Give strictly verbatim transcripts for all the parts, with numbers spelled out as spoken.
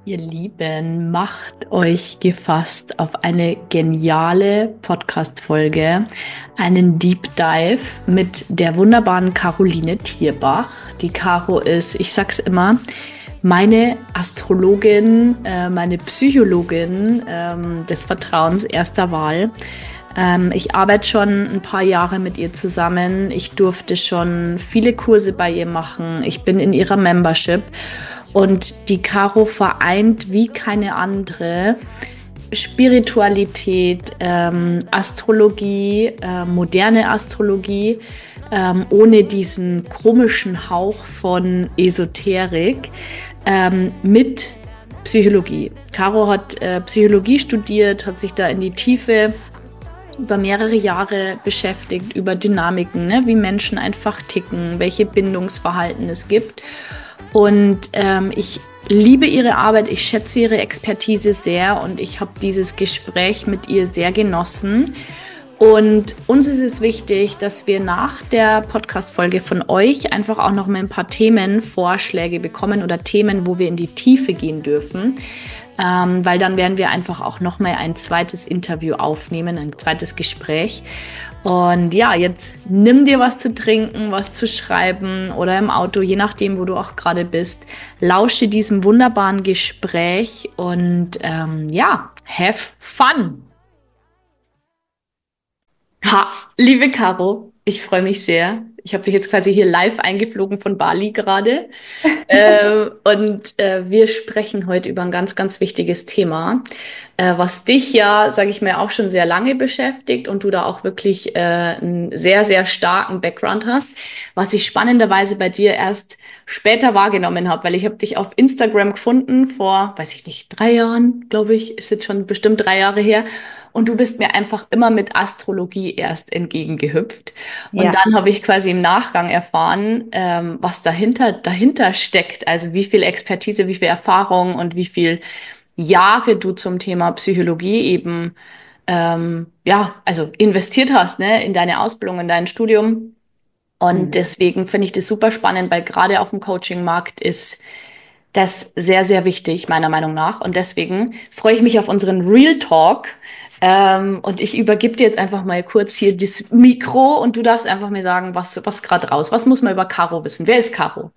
Ihr Lieben, macht euch gefasst auf eine geniale Podcast-Folge, einen Deep Dive mit der wunderbaren Caroline Thierbach. Die Caro ist, ich sag's immer, meine Astrologin, äh, meine Psychologin ähm, des Vertrauens erster Wahl. Ähm, ich arbeite schon ein paar Jahre mit ihr zusammen. Ich durfte schon viele Kurse bei ihr machen. Ich bin in ihrer Membership. Und die Caro vereint wie keine andere Spiritualität, ähm, Astrologie, äh, moderne Astrologie, ähm, ohne diesen komischen Hauch von Esoterik, ähm, mit Psychologie. Caro hat äh, Psychologie studiert, hat sich da in die Tiefe über mehrere Jahre beschäftigt, über Dynamiken, ne, wie Menschen einfach ticken, welche Bindungsverhalten es gibt. Und ähm, ich liebe ihre Arbeit, ich schätze ihre Expertise sehr und ich habe dieses Gespräch mit ihr sehr genossen. Und uns ist es wichtig, dass wir nach der Podcast-Folge von euch einfach auch noch mal ein paar Themenvorschläge bekommen oder Themen, wo wir in die Tiefe gehen dürfen. Ähm, weil dann werden wir einfach auch noch mal ein zweites Interview aufnehmen, ein zweites Gespräch. Und ja, jetzt nimm dir was zu trinken, was zu schreiben oder im Auto, je nachdem, wo du auch gerade bist. Lausche diesem wunderbaren Gespräch und ähm, ja, have fun! Ha, liebe Caro, ich freue mich sehr. Ich habe dich jetzt quasi hier live eingeflogen von Bali gerade. Äh, und äh, wir sprechen heute über ein ganz, ganz wichtiges Thema, äh, was dich ja, sage ich mal, auch schon sehr lange beschäftigt und du da auch wirklich äh, einen sehr, sehr starken Background hast, was ich spannenderweise bei dir erst später wahrgenommen habe, weil ich habe dich auf Instagram gefunden vor, weiß ich nicht, drei Jahren, glaube ich, ist jetzt schon bestimmt drei Jahre her. Und du bist mir einfach immer mit Astrologie erst entgegengehüpft. Und Ja, dann habe ich quasi im Nachgang erfahren, ähm, was dahinter, dahinter steckt. Also wie viel Expertise, wie viel Erfahrung und wie viel Jahre du zum Thema Psychologie eben, ähm, ja, also investiert hast, ne, in deine Ausbildung, in dein Studium. Und hm. deswegen finde ich das super spannend, weil gerade auf dem Coaching-Markt ist das sehr, sehr wichtig, meiner Meinung nach. Und deswegen freue ich mich auf unseren Real Talk. Ähm, und ich übergebe dir jetzt einfach mal kurz hier das Mikro und du darfst einfach mir sagen, was, was gerade raus. Was muss man über Caro wissen? Wer ist Caro?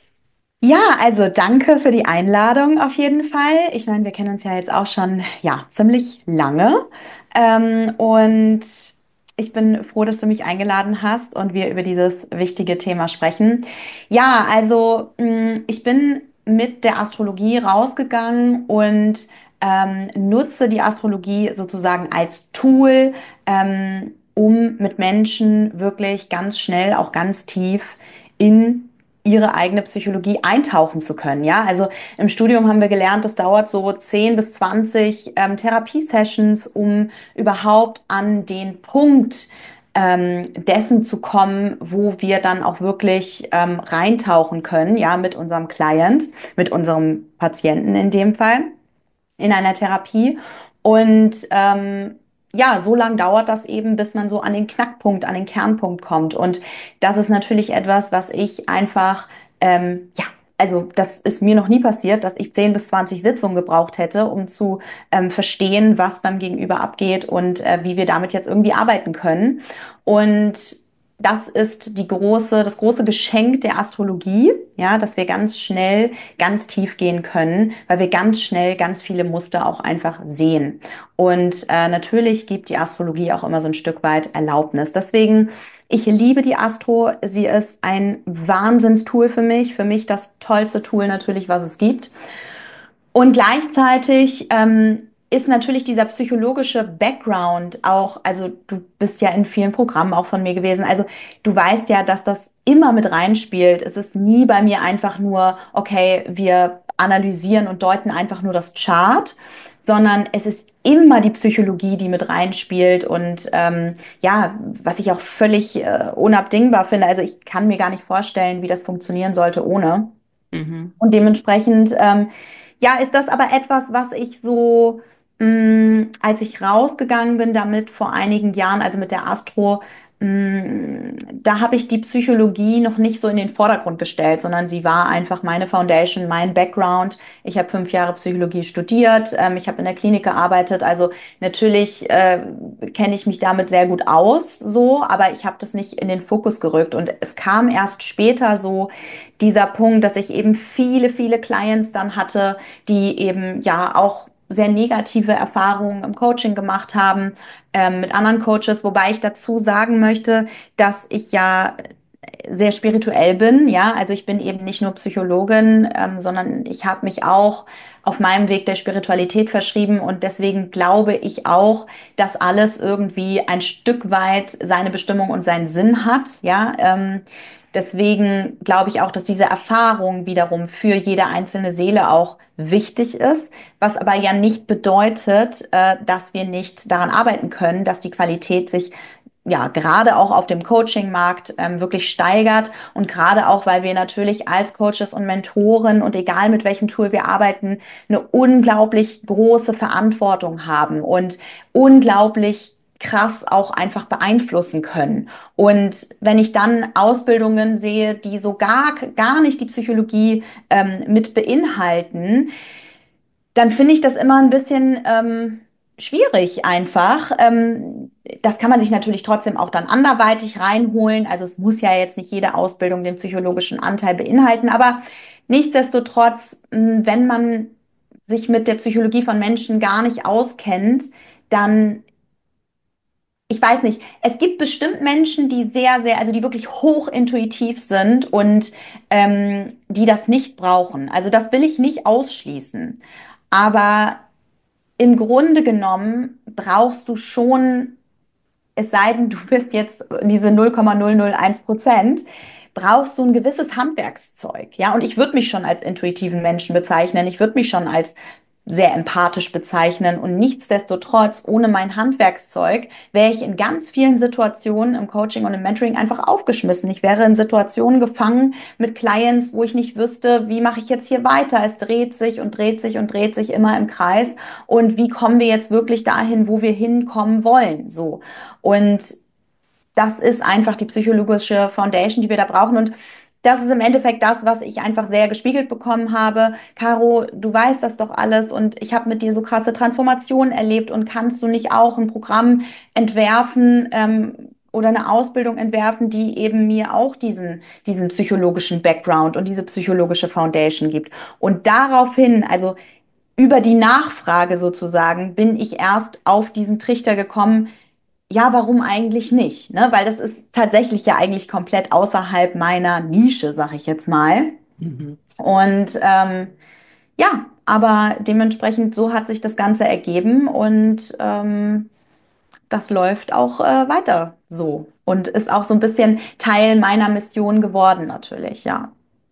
Ja, also danke für die Einladung auf jeden Fall. Ich meine, wir kennen uns ja jetzt auch schon, ja, ziemlich lange. Ähm, und ich bin froh, dass du mich eingeladen hast und wir über dieses wichtige Thema sprechen. Ja, also mh, ich bin mit der Astrologie rausgegangen und ähm, nutze die Astrologie sozusagen als Tool, ähm, um mit Menschen wirklich ganz schnell, auch ganz tief in ihre eigene Psychologie eintauchen zu können. Ja, also im Studium haben wir gelernt, das dauert so zehn bis zwanzig ähm, Therapiesessions, um überhaupt an den Punkt ähm, dessen zu kommen, wo wir dann auch wirklich ähm, reintauchen können, ja, mit unserem Client, mit unserem Patienten in dem Fall in einer Therapie. Und ähm, ja, so lange dauert das eben, bis man so an den Knackpunkt, an den Kernpunkt kommt. Und das ist natürlich etwas, was ich einfach, ähm, ja, also das ist mir noch nie passiert, dass ich zehn bis zwanzig Sitzungen gebraucht hätte, um zu ähm, verstehen, was beim Gegenüber abgeht und äh, wie wir damit jetzt irgendwie arbeiten können. Und das ist die große, das große Geschenk der Astrologie, ja, dass wir ganz schnell, ganz tief gehen können, weil wir ganz schnell ganz viele Muster auch einfach sehen. Und äh, natürlich gibt die Astrologie auch immer so ein Stück weit Erlaubnis. Deswegen, ich liebe die Astro. Sie ist ein Wahnsinnstool für mich. Für mich das tollste Tool natürlich, was es gibt. Und gleichzeitig ähm, ist natürlich dieser psychologische Background auch, also du bist ja in vielen Programmen auch von mir gewesen, also du weißt ja, dass das immer mit reinspielt. Es ist nie bei mir einfach nur, okay, wir analysieren und deuten einfach nur das Chart, sondern es ist immer die Psychologie, die mit reinspielt und ähm, ja, was ich auch völlig äh, unabdingbar finde. Also ich kann mir gar nicht vorstellen, wie das funktionieren sollte ohne. Mhm. Und dementsprechend, ähm, ja, ist das aber etwas, was ich so, mh, als ich rausgegangen bin damit vor einigen Jahren, also mit der Astro, Mm, Da habe ich die Psychologie noch nicht so in den Vordergrund gestellt, sondern sie war einfach meine Foundation, mein Background. Ich habe fünf Jahre Psychologie studiert, ähm, ich habe in der Klinik gearbeitet, also natürlich äh, kenne ich mich damit sehr gut aus, so, aber ich habe das nicht in den Fokus gerückt und es kam erst später so dieser Punkt, dass ich eben viele, viele Clients dann hatte, die eben ja auch sehr negative Erfahrungen im Coaching gemacht haben ähm, mit anderen Coaches, wobei ich dazu sagen möchte, dass ich ja sehr spirituell bin, ja, also ich bin eben nicht nur Psychologin, ähm, sondern ich habe mich auch auf meinem Weg der Spiritualität verschrieben und deswegen glaube ich auch, dass alles irgendwie ein Stück weit seine Bestimmung und seinen Sinn hat, ja, ähm, deswegen glaube ich auch, dass diese Erfahrung wiederum für jede einzelne Seele auch wichtig ist, was aber ja nicht bedeutet, äh, dass wir nicht daran arbeiten können, dass die Qualität sich ja, gerade auch auf dem Coaching-Markt ähm, wirklich steigert und gerade auch, weil wir natürlich als Coaches und Mentoren und egal mit welchem Tool wir arbeiten, eine unglaublich große Verantwortung haben und unglaublich krass auch einfach beeinflussen können. Und wenn ich dann Ausbildungen sehe, die so gar, gar nicht die Psychologie ähm, mit beinhalten, dann finde ich das immer ein bisschen ähm, schwierig einfach. Ähm, das kann man sich natürlich trotzdem auch dann anderweitig reinholen. Also es muss ja jetzt nicht jede Ausbildung den psychologischen Anteil beinhalten, aber nichtsdestotrotz, mh, wenn man sich mit der Psychologie von Menschen gar nicht auskennt, dann, ich weiß nicht, es gibt bestimmt Menschen, die sehr, sehr, also die wirklich hochintuitiv sind und ähm, die das nicht brauchen. Also das will ich nicht ausschließen. Aber im Grunde genommen brauchst du schon, es sei denn, du bist jetzt diese null Komma null null eins Prozent, brauchst du ein gewisses Handwerkszeug. Ja, und ich würde mich schon als intuitiven Menschen bezeichnen. Ich würde mich schon als sehr empathisch bezeichnen. Und nichtsdestotrotz, ohne mein Handwerkszeug, wäre ich in ganz vielen Situationen im Coaching und im Mentoring einfach aufgeschmissen. Ich wäre in Situationen gefangen mit Clients, wo ich nicht wüsste, wie mache ich jetzt hier weiter. Es dreht sich und dreht sich und dreht sich immer im Kreis. Und wie kommen wir jetzt wirklich dahin, wo wir hinkommen wollen? So. Und das ist einfach die psychologische Foundation, die wir da brauchen. Und das ist im Endeffekt das, was ich einfach sehr gespiegelt bekommen habe. Caro, du weißt das doch alles und ich habe mit dir so krasse Transformationen erlebt und kannst du nicht auch ein Programm entwerfen, ähm, oder eine Ausbildung entwerfen, die eben mir auch diesen, diesen psychologischen Background und diese psychologische Foundation gibt. Und daraufhin, also über die Nachfrage sozusagen, bin ich erst auf diesen Trichter gekommen, ja, warum eigentlich nicht? Ne? Weil das ist tatsächlich ja eigentlich komplett außerhalb meiner Nische, sag ich jetzt mal. Mhm. Und ähm, ja, aber dementsprechend so hat sich das Ganze ergeben und ähm, das läuft auch äh, weiter so und ist auch so ein bisschen Teil meiner Mission geworden, natürlich, ja.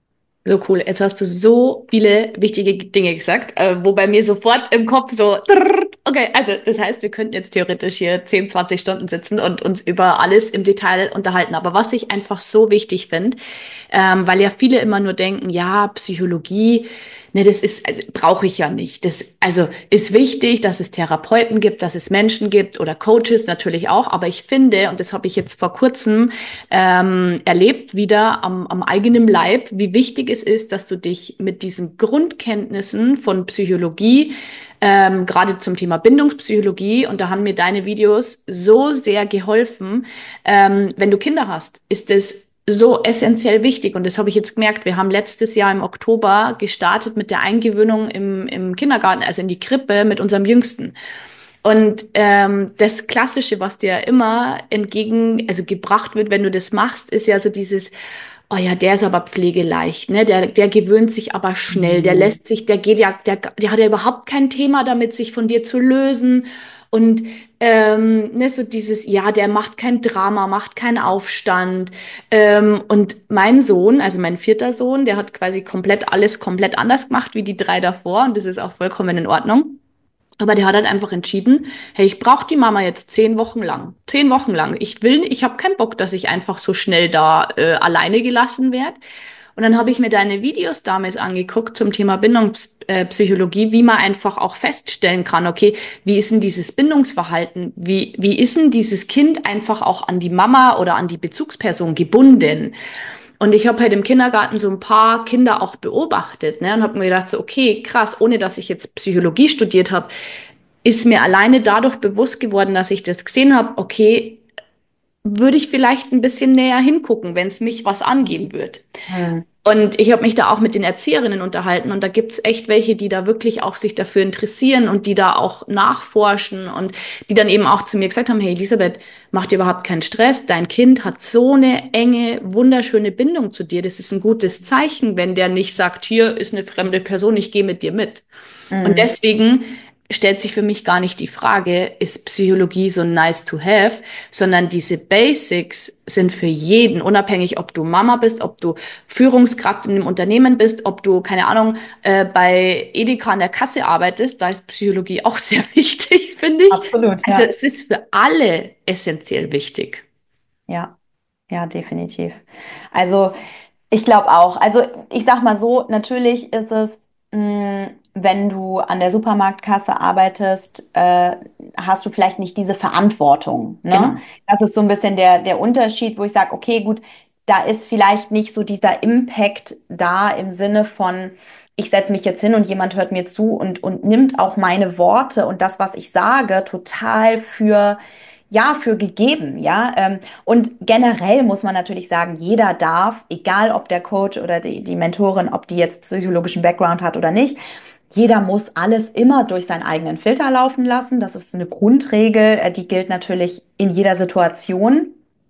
So cool. Jetzt hast du so viele wichtige Dinge gesagt, äh, wo bei mir sofort im Kopf so, trrrt. Okay, also das heißt, wir könnten jetzt theoretisch hier zehn, zwanzig Stunden sitzen und uns über alles im Detail unterhalten. Aber was ich einfach so wichtig finde, ähm, weil ja viele immer nur denken, ja, Psychologie, ne, das ist, also, brauche ich ja nicht. Das, also ist wichtig, dass es Therapeuten gibt, dass es Menschen gibt oder Coaches natürlich auch. Aber ich finde, und das habe ich jetzt vor kurzem ähm, erlebt, wieder am, am eigenen Leib, wie wichtig es ist, dass du dich mit diesen Grundkenntnissen von Psychologie, ähm, gerade zum Thema Bindungspsychologie, und da haben mir deine Videos so sehr geholfen. Ähm, wenn du Kinder hast, ist es so essentiell wichtig. Und das habe ich jetzt gemerkt. Wir haben letztes Jahr im Oktober gestartet mit der Eingewöhnung im, im Kindergarten, also in die Krippe mit unserem Jüngsten. Und ähm, das Klassische, was dir immer entgegen, also gebracht wird, wenn du das machst, ist ja so dieses, oh ja, der ist aber pflegeleicht, ne? Der, der gewöhnt sich aber schnell, der Mhm. lässt sich, der geht ja, der, der hat ja überhaupt kein Thema damit, sich von dir zu lösen. Und ähm, ne, so dieses, ja, der macht kein Drama, macht keinen Aufstand. Ähm, und mein Sohn, also mein vierter Sohn, der hat quasi komplett alles komplett anders gemacht wie die drei davor. Und das ist auch vollkommen in Ordnung. Aber der hat halt einfach entschieden, hey, ich brauche die Mama jetzt zehn Wochen lang. Zehn Wochen lang. Ich will, ich habe keinen Bock, dass ich einfach so schnell da äh, alleine gelassen werde. Und dann habe ich mir deine Videos damals angeguckt zum Thema Bindungspsychologie, wie man einfach auch feststellen kann, okay, wie ist denn dieses Bindungsverhalten? Wie, wie ist denn dieses Kind einfach auch an die Mama oder an die Bezugsperson gebunden? Und ich habe halt im Kindergarten so ein paar Kinder auch beobachtet, ne, und habe mir gedacht, so, okay, krass, ohne dass ich jetzt Psychologie studiert habe, ist mir alleine dadurch bewusst geworden, dass ich das gesehen habe, okay, würde ich vielleicht ein bisschen näher hingucken, wenn es mich was angehen wird. Mhm. Und ich habe mich da auch mit den Erzieherinnen unterhalten und da gibt's echt welche, die da wirklich auch sich dafür interessieren und die da auch nachforschen und die dann eben auch zu mir gesagt haben, hey Elisabeth, mach dir überhaupt keinen Stress, dein Kind hat so eine enge, wunderschöne Bindung zu dir. Das ist ein gutes Zeichen, wenn der nicht sagt, hier ist eine fremde Person, ich gehe mit dir mit. Und Mhm. deswegen stellt sich für mich gar nicht die Frage, ist Psychologie so nice to have, sondern diese Basics sind für jeden, unabhängig, ob du Mama bist, ob du Führungskraft in einem Unternehmen bist, ob du, keine Ahnung, äh, bei Edeka an der Kasse arbeitest, da ist Psychologie auch sehr wichtig, finde ich. Absolut, Also ja. es ist für alle essentiell wichtig. Ja, ja, definitiv. Also ich glaube auch. Also ich sag mal so, natürlich ist es, mh, wenn du an der Supermarktkasse arbeitest, äh, hast du vielleicht nicht diese Verantwortung, ne? Genau. Das ist so ein bisschen der, der Unterschied, wo ich sage, okay, gut, da ist vielleicht nicht so dieser Impact da im Sinne von, ich setze mich jetzt hin und jemand hört mir zu und, und nimmt auch meine Worte und das, was ich sage, total für ja, für gegeben, ja. Ähm, und generell muss man natürlich sagen, jeder darf, egal ob der Coach oder die, die Mentorin, ob die jetzt psychologischen Background hat oder nicht, jeder muss alles immer durch seinen eigenen Filter laufen lassen. Das ist eine Grundregel, äh, die gilt natürlich in jeder Situation.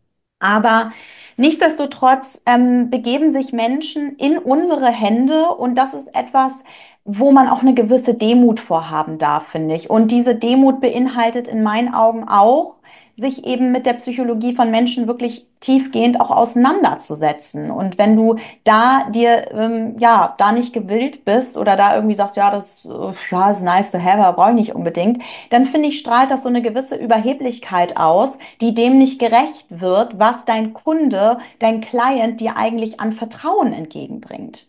Aber nichtsdestotrotz ähm, begeben sich Menschen in unsere Hände und das ist etwas, wo man auch eine gewisse Demut vorhaben darf, finde ich. Und diese Demut beinhaltet in meinen Augen auch, sich eben mit der Psychologie von Menschen wirklich tiefgehend auch auseinanderzusetzen. Und wenn du da dir ähm, ja da nicht gewillt bist oder da irgendwie sagst, ja, das äh, ja, ist nice to have, aber brauche ich nicht unbedingt, dann finde ich, strahlt das so eine gewisse Überheblichkeit aus, die dem nicht gerecht wird, was dein Kunde, dein Client dir eigentlich an Vertrauen entgegenbringt.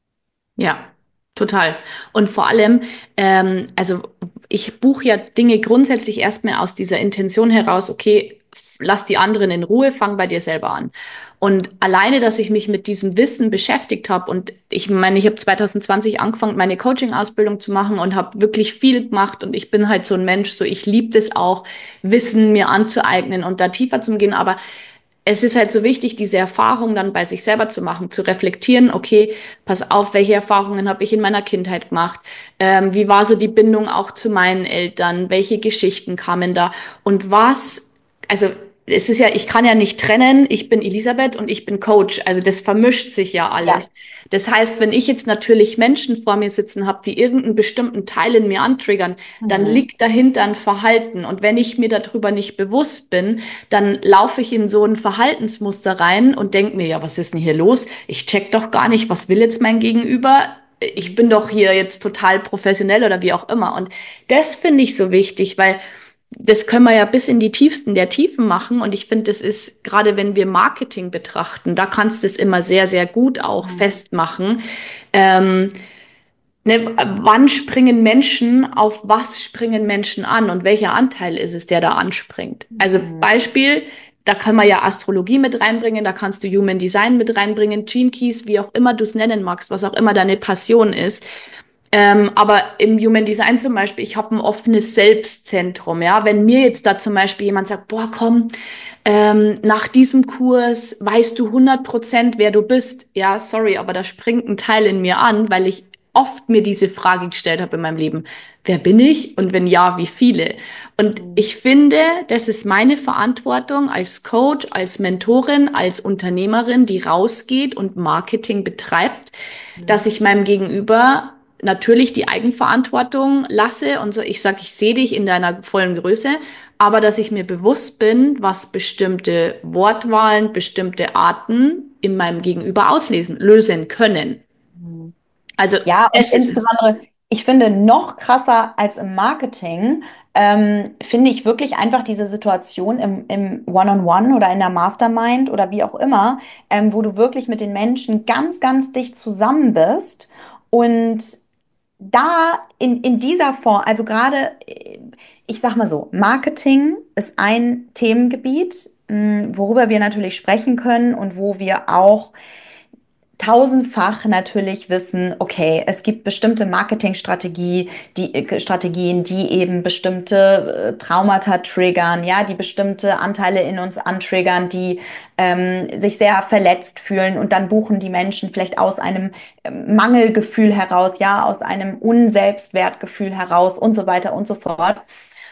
Ja, total. Und vor allem, ähm, also ich buche ja Dinge grundsätzlich erstmal aus dieser Intention heraus, okay, f- lass die anderen in Ruhe, fang bei dir selber an. Und alleine, dass ich mich mit diesem Wissen beschäftigt habe und ich meine, ich habe zwanzig zwanzig angefangen, meine Coaching-Ausbildung zu machen und habe wirklich viel gemacht und ich bin halt so ein Mensch, so ich liebe das auch, Wissen mir anzueignen und da tiefer zu gehen, aber es ist halt so wichtig, diese Erfahrung dann bei sich selber zu machen, zu reflektieren, okay, pass auf, welche Erfahrungen habe ich in meiner Kindheit gemacht? Ähm, wie war so die Bindung auch zu meinen Eltern? Welche Geschichten kamen da? Und was, also es ist ja, ich kann ja nicht trennen, ich bin Elisabeth und ich bin Coach. Also das vermischt sich ja Ja. alles. Das heißt, wenn ich jetzt natürlich Menschen vor mir sitzen habe, die irgendeinen bestimmten Teil in mir antriggern, dann Mhm. liegt dahinter ein Verhalten. Und wenn ich mir darüber nicht bewusst bin, dann laufe ich in so ein Verhaltensmuster rein und denke mir, ja, was ist denn hier los? Ich check doch gar nicht, was will jetzt mein Gegenüber? Ich bin doch hier jetzt total professionell oder wie auch immer. Und das finde ich so wichtig, weil das können wir ja bis in die tiefsten der Tiefen machen. Und ich finde, das ist, gerade wenn wir Marketing betrachten, da kannst du es immer sehr, sehr gut auch Mhm. festmachen. Ähm, ne, wann springen Menschen, auf was springen Menschen an und welcher Anteil ist es, der da anspringt? Also Mhm. Beispiel, da kann man ja Astrologie mit reinbringen, da kannst du Human Design mit reinbringen, Gene Keys, wie auch immer du es nennen magst, was auch immer deine Passion ist. Ähm, aber im Human Design zum Beispiel, ich habe ein offenes Selbstzentrum, ja. Wenn mir jetzt da zum Beispiel jemand sagt, boah, komm, ähm, nach diesem Kurs weißt du hundert Prozent, wer du bist. Ja, sorry, aber da springt ein Teil in mir an, weil ich oft mir diese Frage gestellt habe in meinem Leben. Wer bin ich? Und wenn ja, wie viele? Und Mhm. ich finde, das ist meine Verantwortung als Coach, als Mentorin, als Unternehmerin, die rausgeht und Marketing betreibt, dass ich meinem Gegenüber natürlich die Eigenverantwortung lasse und so, ich sage, ich sehe dich in deiner vollen Größe, aber dass ich mir bewusst bin, was bestimmte Wortwahlen, bestimmte Arten in meinem Gegenüber auslesen, lösen können. Mhm. Also Ja, und es ist es. insbesondere Ich finde, noch krasser als im Marketing, ähm, finde ich wirklich einfach diese Situation im, im One-on-One oder in der Mastermind oder wie auch immer, ähm, wo du wirklich mit den Menschen ganz, ganz dicht zusammen bist und da in, in dieser Form, also gerade, äh, ich sag mal so, Marketing ist ein Themengebiet, mh, worüber wir natürlich sprechen können und wo wir auch tausendfach natürlich wissen, okay, es gibt bestimmte Marketingstrategie, die äh, Strategien, die eben bestimmte äh, Traumata triggern, ja, die bestimmte Anteile in uns antriggern, die ähm, sich sehr verletzt fühlen und dann buchen die Menschen vielleicht aus einem ähm, Mangelgefühl heraus, ja, aus einem Unselbstwertgefühl heraus und so weiter und so fort.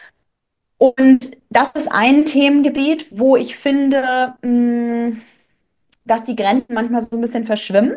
Und das ist ein Themengebiet, wo ich finde, mh, dass die Grenzen manchmal so ein bisschen verschwimmen,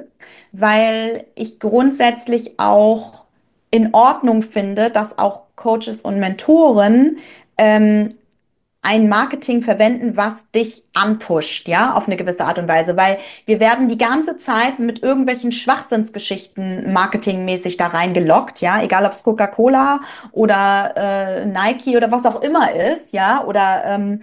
weil ich grundsätzlich auch in Ordnung finde, dass auch Coaches und Mentoren ähm, ein Marketing verwenden, was dich anpusht, ja, auf eine gewisse Art und Weise, weil wir werden die ganze Zeit mit irgendwelchen Schwachsinnsgeschichten marketingmäßig da reingelockt, ja, egal ob es Coca-Cola oder äh, Nike oder was auch immer ist, ja, oder ähm,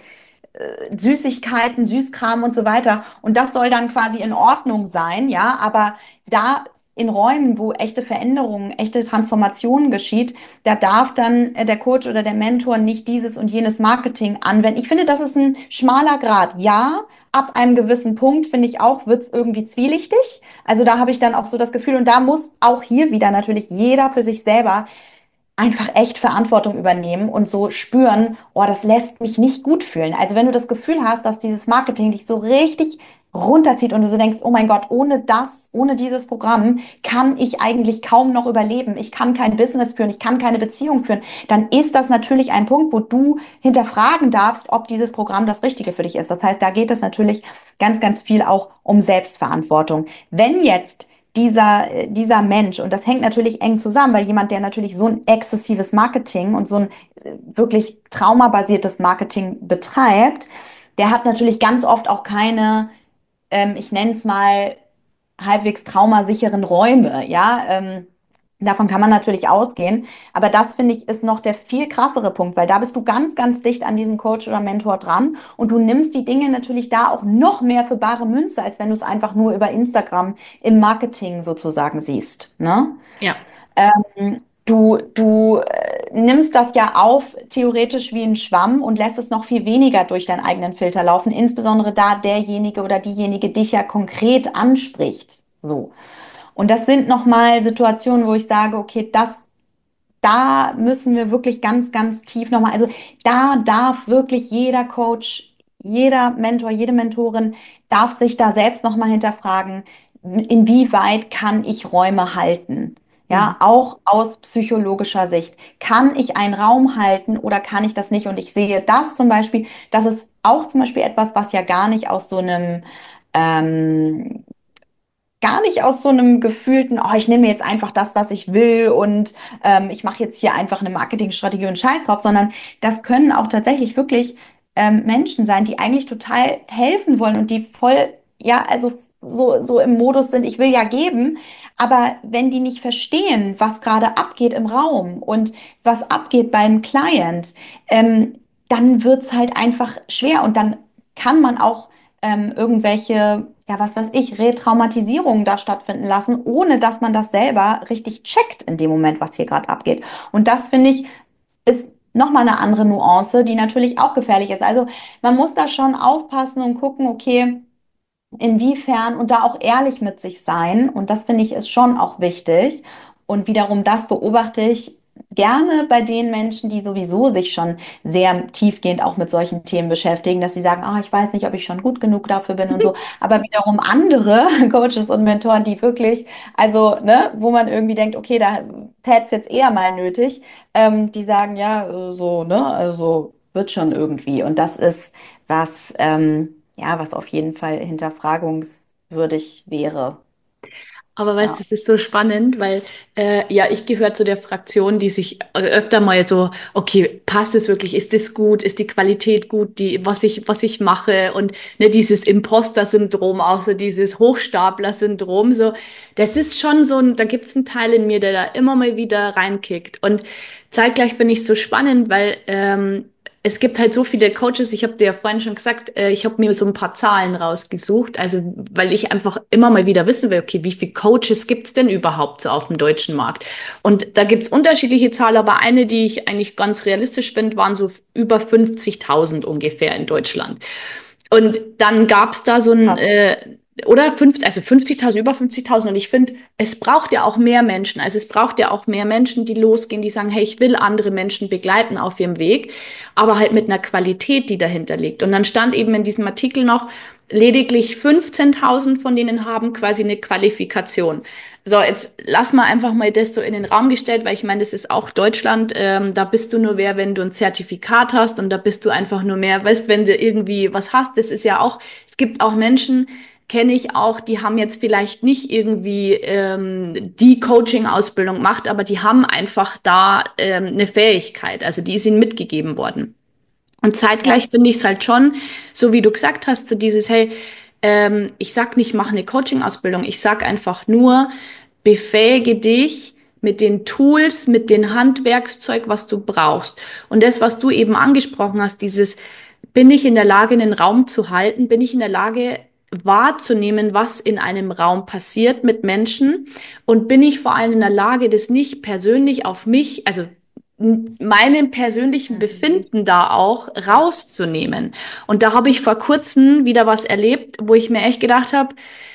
Süßigkeiten, Süßkram und so weiter. Und das soll dann quasi in Ordnung sein, ja, aber da in Räumen, wo echte Veränderungen, echte Transformation geschieht, da darf dann äh, der Coach oder der Mentor nicht dieses und jenes Marketing anwenden. Ich finde, das ist ein schmaler Grat. Ja, ab einem gewissen Punkt, finde ich auch, wird es irgendwie zwielichtig. Also da habe ich dann auch so das Gefühl, und da muss auch hier wieder natürlich jeder für sich selber einfach echt Verantwortung übernehmen und so spüren, oh, das lässt mich nicht gut fühlen. Also wenn du das Gefühl hast, dass dieses Marketing dich so richtig runterzieht und du so denkst, oh mein Gott, ohne das, ohne dieses Programm kann ich eigentlich kaum noch überleben. Ich kann kein Business führen, ich kann keine Beziehung führen. Dann ist das natürlich ein Punkt, wo du hinterfragen darfst, ob dieses Programm das Richtige für dich ist. Das heißt, da geht es natürlich ganz, ganz viel auch um Selbstverantwortung. Wenn jetzt dieser, äh, dieser Mensch, und das hängt natürlich eng zusammen, weil jemand, der natürlich so ein exzessives Marketing und so ein äh, wirklich traumabasiertes Marketing betreibt, der hat natürlich ganz oft auch keine, ähm, ich nenne es mal, halbwegs traumasicheren Räume, ja. Ähm, davon kann man natürlich ausgehen. Aber das finde ich ist noch der viel krassere Punkt, weil da bist du ganz, ganz dicht an diesem Coach oder Mentor dran und du nimmst die Dinge natürlich da auch noch mehr für bare Münze, als wenn du es einfach nur über Instagram im Marketing sozusagen siehst, ne? Ja. Ähm, du, du äh, nimmst das ja auf, theoretisch wie ein Schwamm und lässt es noch viel weniger durch deinen eigenen Filter laufen, insbesondere da derjenige oder diejenige dich ja konkret anspricht. So. Und das sind nochmal Situationen, wo ich sage, okay, das, da müssen wir wirklich ganz, ganz tief nochmal, also da darf wirklich jeder Coach, jeder Mentor, jede Mentorin darf sich da selbst nochmal hinterfragen, inwieweit kann ich Räume halten? Ja, Mhm. auch aus psychologischer Sicht. Kann ich einen Raum halten oder kann ich das nicht? Und ich sehe das zum Beispiel, das ist auch zum Beispiel etwas, was ja gar nicht aus so einem ähm, gar nicht aus so einem gefühlten, oh, ich nehme jetzt einfach das, was ich will und ähm, ich mache jetzt hier einfach eine Marketingstrategie und Scheiß drauf, sondern das können auch tatsächlich wirklich ähm, Menschen sein, die eigentlich total helfen wollen und die voll, ja, also so, so im Modus sind, ich will ja geben, aber wenn die nicht verstehen, was gerade abgeht im Raum und was abgeht beim Client, ähm, dann wird's halt einfach schwer und dann kann man auch ähm, irgendwelche, ja, was weiß ich, Retraumatisierungen da stattfinden lassen, ohne dass man das selber richtig checkt in dem Moment, was hier gerade abgeht. Und das finde ich, ist nochmal eine andere Nuance, die natürlich auch gefährlich ist. Also man muss da schon aufpassen und gucken, okay, inwiefern und da auch ehrlich mit sich sein. Und das finde ich ist schon auch wichtig. Und wiederum das beobachte ich gerne bei den Menschen, die sowieso sich schon sehr tiefgehend auch mit solchen Themen beschäftigen, dass sie sagen, ah, ich weiß nicht, ob ich schon gut genug dafür bin und so. Aber wiederum andere Coaches und Mentoren, die wirklich, also, ne, wo man irgendwie denkt, okay, da täte es jetzt eher mal nötig, ähm, die sagen, ja, äh, so, ne, also wird schon irgendwie. Und das ist was, ähm, ja, was auf jeden Fall hinterfragungswürdig wäre. Aber weißt du, Ja. das ist so spannend, weil äh, ja, ich gehöre zu der Fraktion, die sich öfter mal so, okay, passt es wirklich? Ist das gut? Ist die Qualität gut, die, was ich, was ich mache? Und ne, dieses Imposter-Syndrom, auch so dieses Hochstapler-Syndrom, so, das ist schon so ein, da gibt's einen Teil in mir, der da immer mal wieder reinkickt. Und zeitgleich finde ich es so spannend, weil ähm, es gibt halt so viele Coaches, ich habe dir ja vorhin schon gesagt, äh, ich habe mir so ein paar Zahlen rausgesucht, also weil ich einfach immer mal wieder wissen will, okay, wie viele Coaches gibt's denn überhaupt so auf dem deutschen Markt? Und da gibt's unterschiedliche Zahlen, aber eine, die ich eigentlich ganz realistisch finde, waren so über fünfzigtausend ungefähr in Deutschland. Und dann gab's da so ein, Krass. äh, oder fünf, also fünfzigtausend, über fünfzigtausend. Und ich finde, es braucht ja auch mehr Menschen. Also es braucht ja auch mehr Menschen, die losgehen, die sagen, hey, ich will andere Menschen begleiten auf ihrem Weg, aber halt mit einer Qualität, die dahinter liegt. Und dann stand eben in diesem Artikel noch, lediglich fünfzehntausend von denen haben quasi eine Qualifikation. So, jetzt lass mal einfach mal das so in den Raum gestellt, weil ich meine, das ist auch Deutschland. Ähm, da bist du nur wer, wenn du ein Zertifikat hast, und da bist du einfach nur mehr, weißt, wenn du irgendwie was hast. Das ist ja auch, es gibt auch Menschen, kenne ich auch, die haben jetzt vielleicht nicht irgendwie ähm, die Coaching-Ausbildung gemacht, aber die haben einfach da ähm, eine Fähigkeit. Also die ist ihnen mitgegeben worden. Und zeitgleich Ja. finde ich es halt schon, so wie du gesagt hast, so dieses, hey, ähm, ich sag nicht, mach eine Coaching-Ausbildung, ich sag einfach nur, befähige dich mit den Tools, mit dem Handwerkszeug, was du brauchst. Und das, was du eben angesprochen hast, dieses, bin ich in der Lage, einen Raum zu halten, bin ich in der Lage, wahrzunehmen, was in einem Raum passiert mit Menschen, und bin ich vor allem in der Lage, das nicht persönlich auf mich, also meinem persönlichen Mhm. Befinden da auch rauszunehmen. Und da habe ich vor kurzem wieder was erlebt, wo ich mir echt gedacht habe,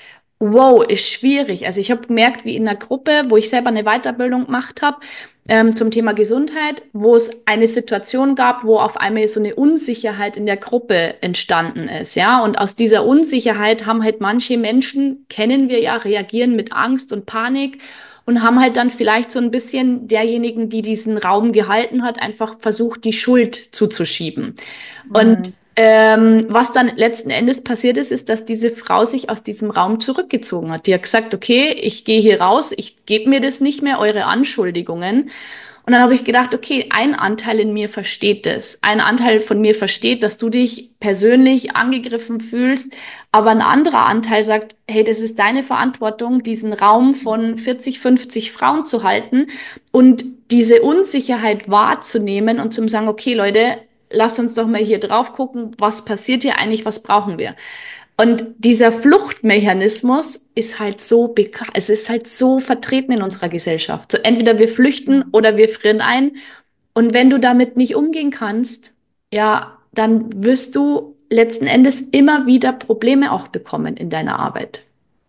wow, ist schwierig. Also ich habe gemerkt, wie in einer Gruppe, wo ich selber eine Weiterbildung gemacht habe, ähm, zum Thema Gesundheit, wo es eine Situation gab, wo auf einmal so eine Unsicherheit in der Gruppe entstanden ist, ja. Und aus dieser Unsicherheit haben halt manche Menschen, kennen wir ja, reagieren mit Angst und Panik und haben halt dann vielleicht so ein bisschen derjenigen, die diesen Raum gehalten hat, einfach versucht, die Schuld zuzuschieben. Und Mhm. ähm, was dann letzten Endes passiert ist, ist, dass diese Frau sich aus diesem Raum zurückgezogen hat. Die hat gesagt, okay, ich gehe hier raus, ich gebe mir das nicht mehr, eure Anschuldigungen. Und dann habe ich gedacht, okay, ein Anteil in mir versteht das. Ein Anteil von mir versteht, dass du dich persönlich angegriffen fühlst, aber ein anderer Anteil sagt, hey, das ist deine Verantwortung, diesen Raum von vierzig, fünfzig Frauen zu halten und diese Unsicherheit wahrzunehmen und zu sagen, okay, Leute, lass uns doch mal hier drauf gucken, was passiert hier eigentlich, was brauchen wir? Und dieser Fluchtmechanismus ist halt so bekannt, es ist halt so vertreten in unserer Gesellschaft. So entweder wir flüchten Mhm. oder wir frieren ein. Und wenn du damit nicht umgehen kannst, ja, dann wirst du letzten Endes immer wieder Probleme auch bekommen in deiner Arbeit.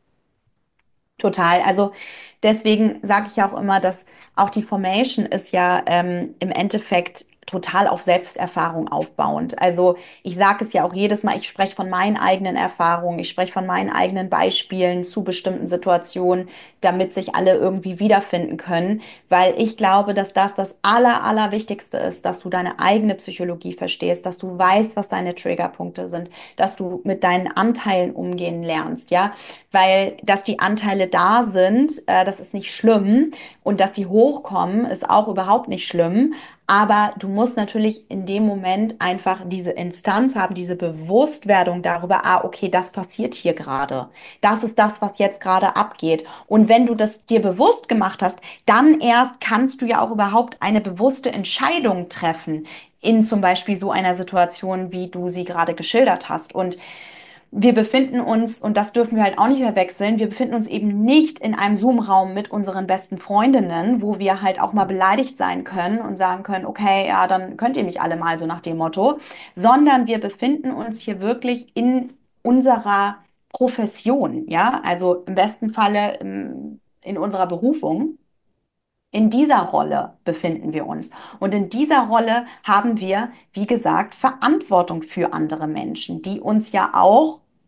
Total. Also deswegen sage ich auch immer, dass auch die Formation ist ja ähm, im Endeffekt total auf Selbsterfahrung aufbauend. Also ich sage es ja auch jedes Mal, ich spreche von meinen eigenen Erfahrungen, ich spreche von meinen eigenen Beispielen zu bestimmten Situationen, damit sich alle irgendwie wiederfinden können, weil ich glaube, dass das das Aller, Allerwichtigste ist, dass du deine eigene Psychologie verstehst, dass du weißt, was deine Triggerpunkte sind, dass du mit deinen Anteilen umgehen lernst, ja, weil dass die Anteile da sind, äh, das ist nicht schlimm, und dass die hochkommen, ist auch überhaupt nicht schlimm. Aber du musst natürlich in dem Moment einfach diese Instanz haben, diese Bewusstwerdung darüber, ah, okay, das passiert hier gerade. Das ist das, was jetzt gerade abgeht. Und wenn du das dir bewusst gemacht hast, dann erst kannst du ja auch überhaupt eine bewusste Entscheidung treffen in zum Beispiel so einer Situation, wie du sie gerade geschildert hast. Und wir befinden uns, und das dürfen wir halt auch nicht verwechseln, wir befinden uns eben nicht in einem Zoom-Raum mit unseren besten Freundinnen, wo wir halt auch mal beleidigt sein können und sagen können, okay, ja, dann könnt ihr mich alle mal, so nach dem Motto, sondern wir befinden uns hier wirklich in unserer Profession, ja, also im besten Falle ähm, in unserer Berufung. In dieser Rolle befinden wir uns. Und in dieser Rolle haben wir, wie gesagt, Verantwortung für andere Menschen, die uns ja auch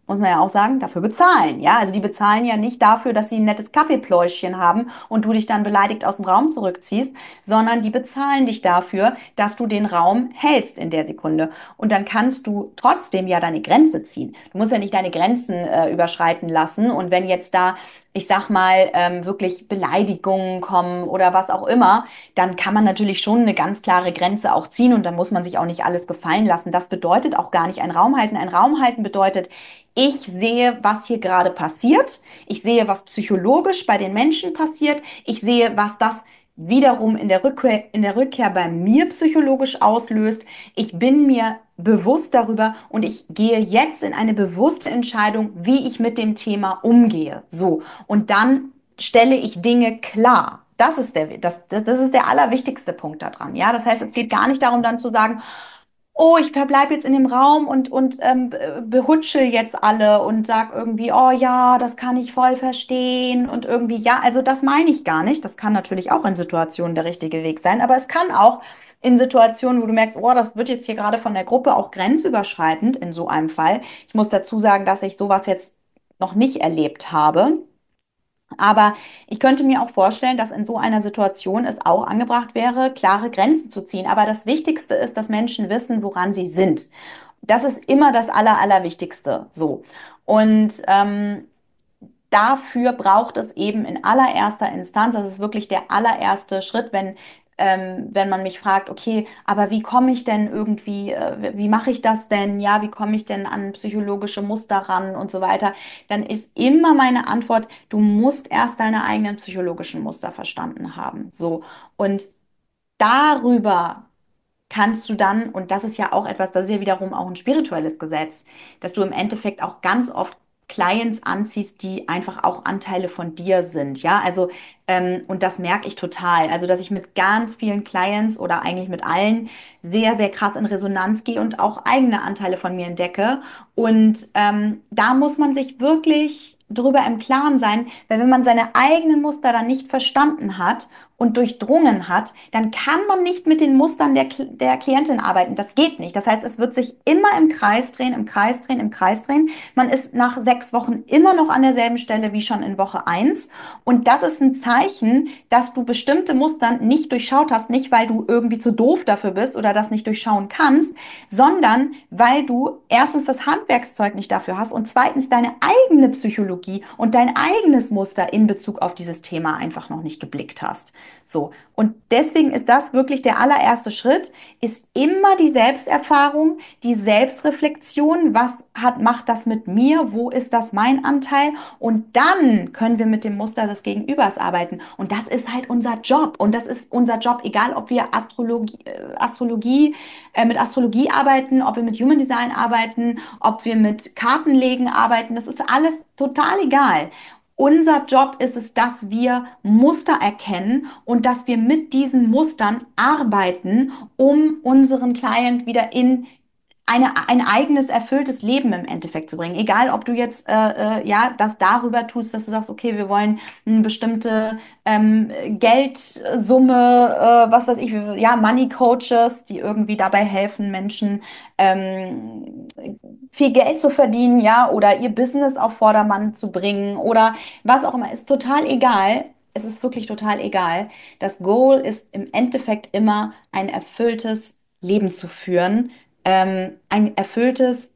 muss man ja auch sagen, dafür bezahlen. Ja, also die bezahlen ja nicht dafür, dass sie ein nettes Kaffeepläuschchen haben und du dich dann beleidigt aus dem Raum zurückziehst, sondern die bezahlen dich dafür, dass du den Raum hältst in der Sekunde. Und dann kannst du trotzdem ja deine Grenze ziehen. Du musst ja nicht deine Grenzen äh, überschreiten lassen. Und wenn jetzt da, ich sag mal, ähm, wirklich Beleidigungen kommen oder was auch immer, dann kann man natürlich schon eine ganz klare Grenze auch ziehen und dann muss man sich auch nicht alles gefallen lassen. Das bedeutet auch gar nicht ein Raum halten. Ein Raum halten bedeutet, ich sehe, was hier gerade passiert. Ich sehe, was psychologisch bei den Menschen passiert. Ich sehe, was das wiederum in der Rückkehr, in der Rückkehr bei mir psychologisch auslöst. Ich bin mir bewusst darüber und ich gehe jetzt in eine bewusste Entscheidung, wie ich mit dem Thema umgehe. So. Und dann stelle ich Dinge klar. Das ist der, das, das ist der allerwichtigste Punkt daran. Ja, das heißt, es geht gar nicht darum, dann zu sagen, oh, ich verbleibe jetzt in dem Raum und, und ähm, behutschel jetzt alle und sag irgendwie, oh ja, das kann ich voll verstehen und irgendwie, ja, also das meine ich gar nicht. Das kann natürlich auch in Situationen der richtige Weg sein, aber es kann auch in Situationen, wo du merkst, oh, das wird jetzt hier gerade von der Gruppe auch grenzüberschreitend in so einem Fall. Ich muss dazu sagen, dass ich sowas jetzt noch nicht erlebt habe. Aber ich könnte mir auch vorstellen, dass in so einer Situation es auch angebracht wäre, klare Grenzen zu ziehen. Aber das Wichtigste ist, dass Menschen wissen, woran sie sind. Das ist immer das Aller, Allerwichtigste. So. Und ähm, dafür braucht es eben in allererster Instanz, das ist wirklich der allererste Schritt, wenn, ähm, wenn man mich fragt, okay, aber wie komme ich denn irgendwie, äh, wie mache ich das denn? Ja, wie komme ich denn an psychologische Muster ran und so weiter? Dann ist immer meine Antwort, du musst erst deine eigenen psychologischen Muster verstanden haben. So. Und darüber kannst du dann, und das ist ja auch etwas, das ist ja wiederum auch ein spirituelles Gesetz, dass du im Endeffekt auch ganz oft Clients anziehst, die einfach auch Anteile von dir sind, ja, also ähm, und das merke ich total, also dass ich mit ganz vielen Clients oder eigentlich mit allen sehr, sehr krass in Resonanz gehe und auch eigene Anteile von mir entdecke und ähm, da muss man sich wirklich drüber im Klaren sein, weil wenn man seine eigenen Muster dann nicht verstanden hat und durchdrungen hat, dann kann man nicht mit den Mustern der, der Klientin arbeiten. Das geht nicht. Das heißt, es wird sich immer im Kreis drehen, im Kreis drehen, im Kreis drehen. Man ist nach sechs Wochen immer noch an derselben Stelle wie schon in Woche eins. Und das ist ein Zeichen, dass du bestimmte Muster nicht durchschaut hast, nicht weil du irgendwie zu doof dafür bist oder das nicht durchschauen kannst, sondern weil du erstens das Handwerkszeug nicht dafür hast und zweitens deine eigene Psychologie und dein eigenes Muster in Bezug auf dieses Thema einfach noch nicht geblickt hast. So. Und deswegen ist das wirklich der allererste Schritt, ist immer die Selbsterfahrung, die Selbstreflexion. Was hat, macht das mit mir? Wo ist das mein Anteil? Und dann können wir mit dem Muster des Gegenübers arbeiten. Und das ist halt unser Job. Und das ist unser Job, egal ob wir Astrologie, äh, Astrologie, äh, mit Astrologie arbeiten, ob wir mit Human Design arbeiten, ob wir mit Kartenlegen arbeiten. Das ist alles total egal. Unser Job ist es, dass wir Muster erkennen und dass wir mit diesen Mustern arbeiten, um unseren Client wieder in eine, ein eigenes, erfülltes Leben im Endeffekt zu bringen. Egal, ob du jetzt äh, äh, ja das darüber tust, dass du sagst, okay, wir wollen eine bestimmte ähm, Geldsumme, äh, was weiß ich, ja, Money Coaches, die irgendwie dabei helfen, Menschen ähm, viel Geld zu verdienen, ja, oder ihr Business auf Vordermann zu bringen oder was auch immer, ist total egal. Es ist wirklich total egal. Das Goal ist im Endeffekt immer ein erfülltes Leben zu führen, ähm, ein erfülltes,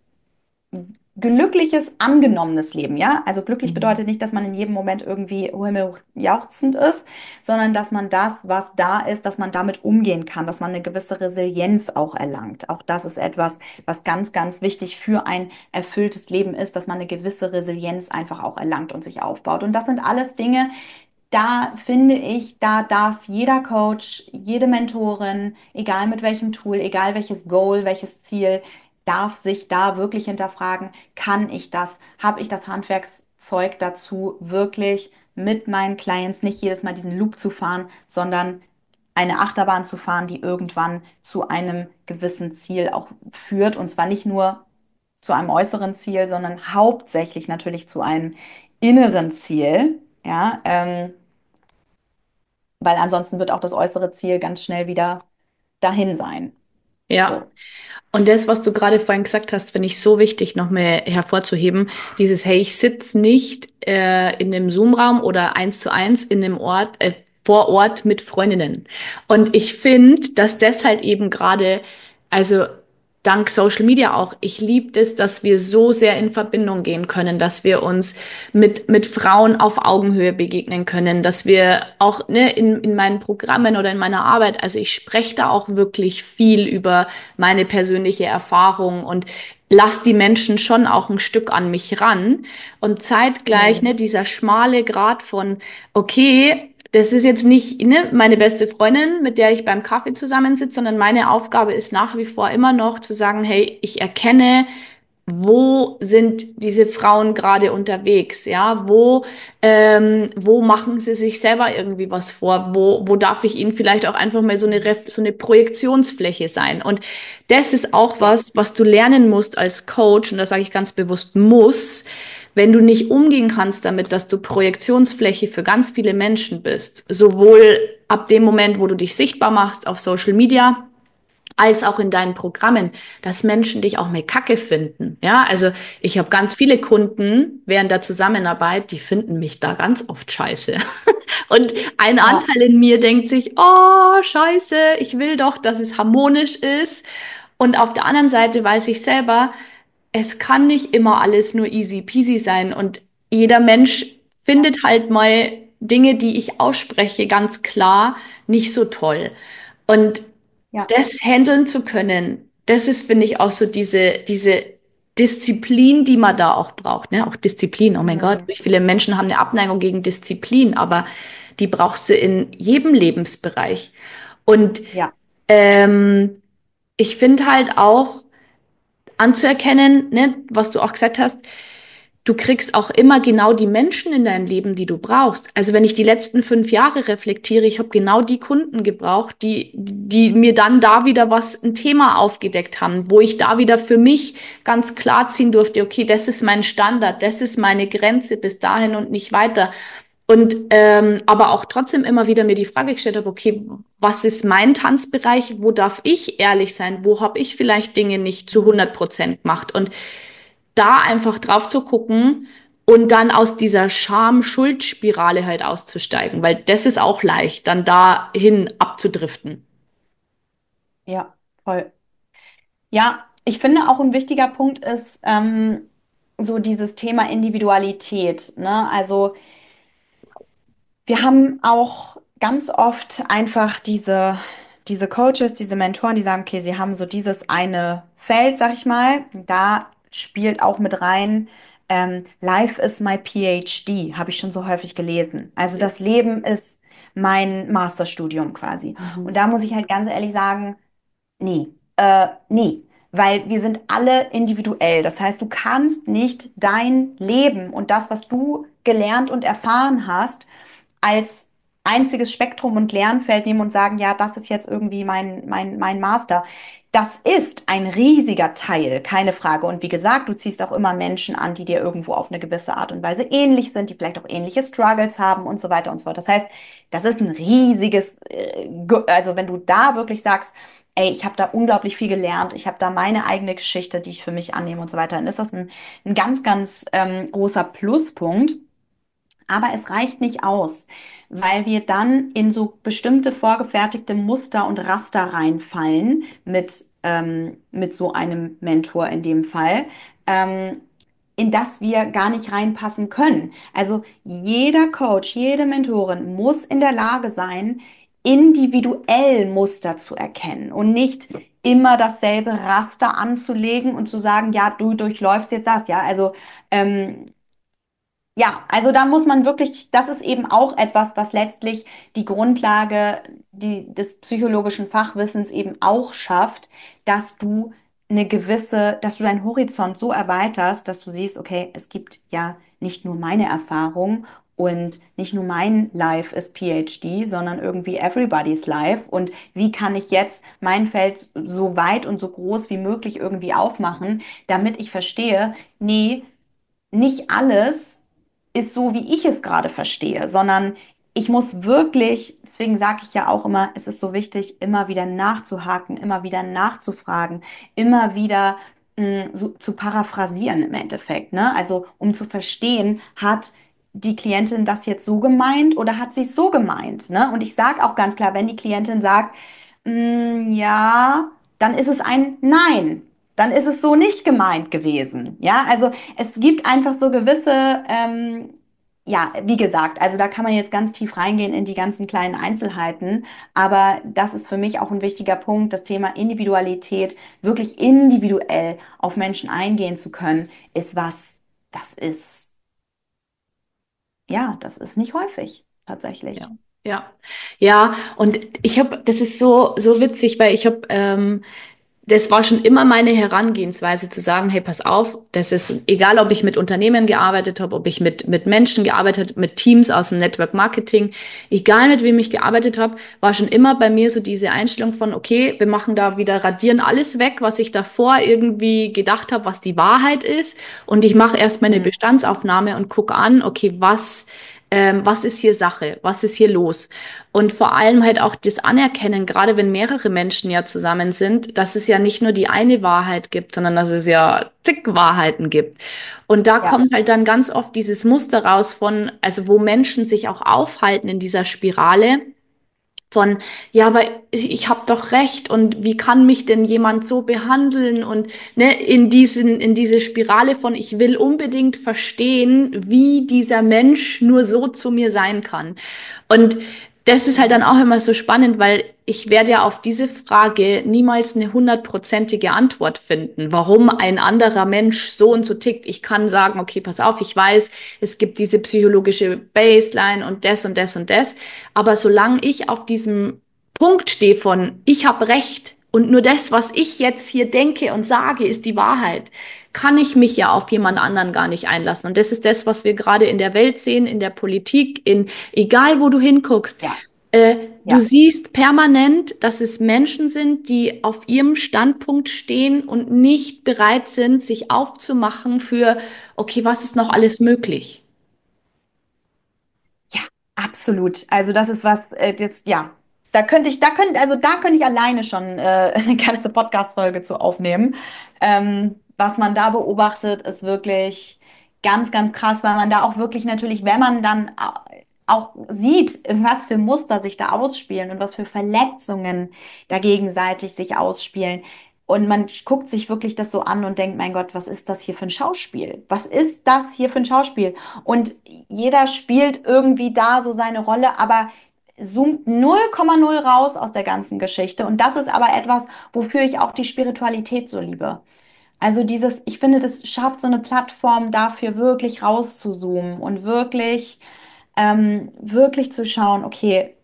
glückliches, angenommenes Leben, ja? Also glücklich Mhm. bedeutet nicht, dass man in jedem Moment irgendwie himmeljauchzend ist, sondern dass man das, was da ist, dass man damit umgehen kann, dass man eine gewisse Resilienz auch erlangt. Auch das ist etwas, was ganz, ganz wichtig für ein erfülltes Leben ist, dass man eine gewisse Resilienz einfach auch erlangt und sich aufbaut. Und das sind alles Dinge, da finde ich, da darf jeder Coach, jede Mentorin, egal mit welchem Tool, egal welches Goal, welches Ziel, darf sich da wirklich hinterfragen, kann ich das? Habe ich das Handwerkszeug dazu, wirklich mit meinen Clients nicht jedes Mal diesen Loop zu fahren, sondern eine Achterbahn zu fahren, die irgendwann zu einem gewissen Ziel auch führt. Und zwar nicht nur zu einem äußeren Ziel, sondern hauptsächlich natürlich zu einem inneren Ziel. Ja, ähm, weil ansonsten wird auch das äußere Ziel ganz schnell wieder dahin sein. Ja. So. Und das, was du gerade vorhin gesagt hast, finde ich so wichtig, noch mal hervorzuheben. Dieses, hey, ich sitze nicht äh, in einem Zoom-Raum oder eins zu eins in einem Ort, äh, vor Ort mit Freundinnen. Und ich finde, dass das halt eben gerade, also dank Social Media auch, ich liebe es, dass wir so sehr in Verbindung gehen können, dass wir uns mit, mit Frauen auf Augenhöhe begegnen können, dass wir auch ne, in, in meinen Programmen oder in meiner Arbeit, also ich spreche da auch wirklich viel über meine persönliche Erfahrung und lass die Menschen schon auch ein Stück an mich ran. Und zeitgleich, Mhm. ne, dieser schmale Grat von, okay, das ist jetzt nicht ne, meine beste Freundin, mit der ich beim Kaffee zusammensitze, sondern meine Aufgabe ist nach wie vor immer noch zu sagen, hey, ich erkenne, wo sind diese Frauen gerade unterwegs, ja, wo, ähm, wo machen sie sich selber irgendwie was vor, wo, wo darf ich ihnen vielleicht auch einfach mal so eine, Ref so eine Projektionsfläche sein. Und das ist auch Ja, was, was du lernen musst als Coach, und das sage ich ganz bewusst muss, wenn du nicht umgehen kannst damit, dass du Projektionsfläche für ganz viele Menschen bist, sowohl ab dem Moment, wo du dich sichtbar machst auf Social Media, als auch in deinen Programmen, dass Menschen dich auch mehr Kacke finden. Ja, also ich habe ganz viele Kunden während der Zusammenarbeit, die finden mich da ganz oft scheiße. Und ein ja, Anteil in mir denkt sich, oh, scheiße, ich will doch, dass es harmonisch ist. Und auf der anderen Seite weiß ich selber, es kann nicht immer alles nur easy peasy sein. Und jeder Mensch findet halt mal Dinge, die ich ausspreche, ganz klar nicht so toll. Und ja, das handeln zu können, das ist, finde ich, auch so diese, diese Disziplin, die man da auch braucht. Ne? Auch Disziplin, oh mein Gott, mhm. wie viele Menschen haben eine Abneigung gegen Disziplin, aber die brauchst du in jedem Lebensbereich. Und Ja, ähm, ich finde halt auch anzuerkennen, ne, was du auch gesagt hast, du kriegst auch immer genau die Menschen in dein Leben, die du brauchst. Also wenn ich die letzten fünf Jahre reflektiere, ich habe genau die Kunden gebraucht, die, die mir dann da wieder was, ein Thema aufgedeckt haben, wo ich da wieder für mich ganz klar ziehen durfte, okay, das ist mein Standard, das ist meine Grenze bis dahin und nicht weiter. Und ähm, aber auch trotzdem immer wieder mir die Frage gestellt habe, okay, was ist mein Tanzbereich? Wo darf ich ehrlich sein? Wo habe ich vielleicht Dinge nicht zu hundert Prozent gemacht? Und da einfach drauf zu gucken und dann aus dieser Scham-Schuld-Spirale halt auszusteigen, weil das ist auch leicht, dann dahin abzudriften. ja, voll. Ja, ich finde auch ein wichtiger Punkt ist ähm, so dieses Thema Individualität, ne? Also wir haben auch ganz oft einfach diese, diese Coaches, diese Mentoren, die sagen, okay, sie haben so dieses eine Feld, sag ich mal. Da spielt auch mit rein, ähm, Life is my PhD, habe ich schon so häufig gelesen. Also Ja. das Leben ist mein Masterstudium quasi. Und Mhm. da muss ich halt ganz ehrlich sagen, nee, äh, nee, weil wir sind alle individuell. Das heißt, du kannst nicht dein Leben und das, was du gelernt und erfahren hast, als einziges Spektrum und Lernfeld nehmen und sagen, ja, das ist jetzt irgendwie mein, mein, mein Master. Das ist ein riesiger Teil, keine Frage. Und wie gesagt, du ziehst auch immer Menschen an, die dir irgendwo auf eine gewisse Art und Weise ähnlich sind, die vielleicht auch ähnliche Struggles haben und so weiter und so fort. Das heißt, das ist ein riesiges, äh, Ge- also wenn du da wirklich sagst, ey, ich habe da unglaublich viel gelernt, ich habe da meine eigene Geschichte, die ich für mich annehme und so weiter, dann ist das ein, ein ganz, ganz ähm, großer Pluspunkt. Aber es reicht nicht aus, weil wir dann in so bestimmte vorgefertigte Muster und Raster reinfallen mit, ähm, mit so einem Mentor in dem Fall, ähm, in das wir gar nicht reinpassen können. Also jeder Coach, jede Mentorin muss in der Lage sein, individuell Muster zu erkennen und nicht immer dasselbe Raster anzulegen und zu sagen, ja, du durchläufst jetzt das, ja. Also ähm, ja, also da muss man wirklich, das ist eben auch etwas, was letztlich die Grundlage die, des psychologischen Fachwissens eben auch schafft, dass du eine gewisse, dass du deinen Horizont so erweiterst, dass du siehst, okay, es gibt ja nicht nur meine Erfahrung und nicht nur mein Life ist PhD, sondern irgendwie everybody's life. Und wie kann ich jetzt mein Feld so weit und so groß wie möglich irgendwie aufmachen, damit ich verstehe, nee, nicht alles ist so, wie ich es gerade verstehe, sondern ich muss wirklich, deswegen sage ich ja auch immer, es ist so wichtig, immer wieder nachzuhaken, immer wieder nachzufragen, immer wieder mh, so, zu paraphrasieren im Endeffekt, ne? Also um zu verstehen, hat die Klientin das jetzt so gemeint oder hat sie es so gemeint, ne? Und ich sage auch ganz klar, wenn die Klientin sagt, "Mm, ja, dann ist es ein Nein. Dann ist es so nicht gemeint gewesen. Ja, also es gibt einfach so gewisse, ähm, ja, wie gesagt, also da kann man jetzt ganz tief reingehen in die ganzen kleinen Einzelheiten, aber das ist für mich auch ein wichtiger Punkt, das Thema Individualität, wirklich individuell auf Menschen eingehen zu können, ist was, das ist, ja, das ist nicht häufig, Ja, tatsächlich. ja, ja. Und ich habe, das ist so so witzig, weil ich habe, ähm, das war schon immer meine Herangehensweise zu sagen, hey, pass auf, das ist egal, ob ich mit Unternehmen gearbeitet habe, ob ich mit mit Menschen gearbeitet habe, mit Teams aus dem Network Marketing, egal mit wem ich gearbeitet habe, war schon immer bei mir so diese Einstellung von, okay, wir machen da wieder, radieren alles weg, was ich davor irgendwie gedacht habe, was die Wahrheit ist, und ich mache erst meine Hm. Bestandsaufnahme und gucke an, okay, was ähm, was ist hier Sache, was ist hier los? Und vor allem halt auch das Anerkennen, gerade wenn mehrere Menschen ja zusammen sind, dass es ja nicht nur die eine Wahrheit gibt, sondern dass es ja zig Wahrheiten gibt. Und da Ja. kommt halt dann ganz oft dieses Muster raus von, also wo Menschen sich auch aufhalten in dieser Spirale von, ja, aber ich, ich habe doch recht, und wie kann mich denn jemand so behandeln, und ne, in diesen, in diese Spirale von, ich will unbedingt verstehen, wie dieser Mensch nur so zu mir sein kann. Und das ist halt dann auch immer so spannend, weil ich werde ja auf diese Frage niemals eine hundertprozentige Antwort finden, warum ein anderer Mensch so und so tickt. Ich kann sagen, okay, pass auf, ich weiß, es gibt diese psychologische Baseline und das und das und das. Aber solange ich auf diesem Punkt stehe von, ich habe Recht und nur das, was ich jetzt hier denke und sage, ist die Wahrheit, kann ich mich ja auf jemand anderen gar nicht einlassen. Und das ist das, was wir gerade in der Welt sehen, in der Politik, in egal wo du hinguckst. Ja, Äh, du ja. siehst permanent, dass es Menschen sind, die auf ihrem Standpunkt stehen und nicht bereit sind, sich aufzumachen für, okay, was ist noch alles möglich? Ja, absolut. Also das ist was, äh, jetzt, ja, da könnte ich, da könnte, also da könnte ich alleine schon äh, eine ganze Podcast-Folge zu aufnehmen. Ähm, was man da beobachtet, ist wirklich ganz, ganz krass, weil man da auch wirklich natürlich, wenn man dann au- auch sieht, was für Muster sich da ausspielen und was für Verletzungen da gegenseitig sich ausspielen. Und man guckt sich wirklich das so an und denkt, mein Gott, was ist das hier für ein Schauspiel? Was ist das hier für ein Schauspiel? Und jeder spielt irgendwie da so seine Rolle, aber zoomt null Komma null raus aus der ganzen Geschichte. Und das ist aber etwas, wofür ich auch die Spiritualität so liebe. Also dieses, ich finde, das schafft so eine Plattform dafür, wirklich rauszuzoomen und wirklich, ähm, wirklich zu schauen, okay,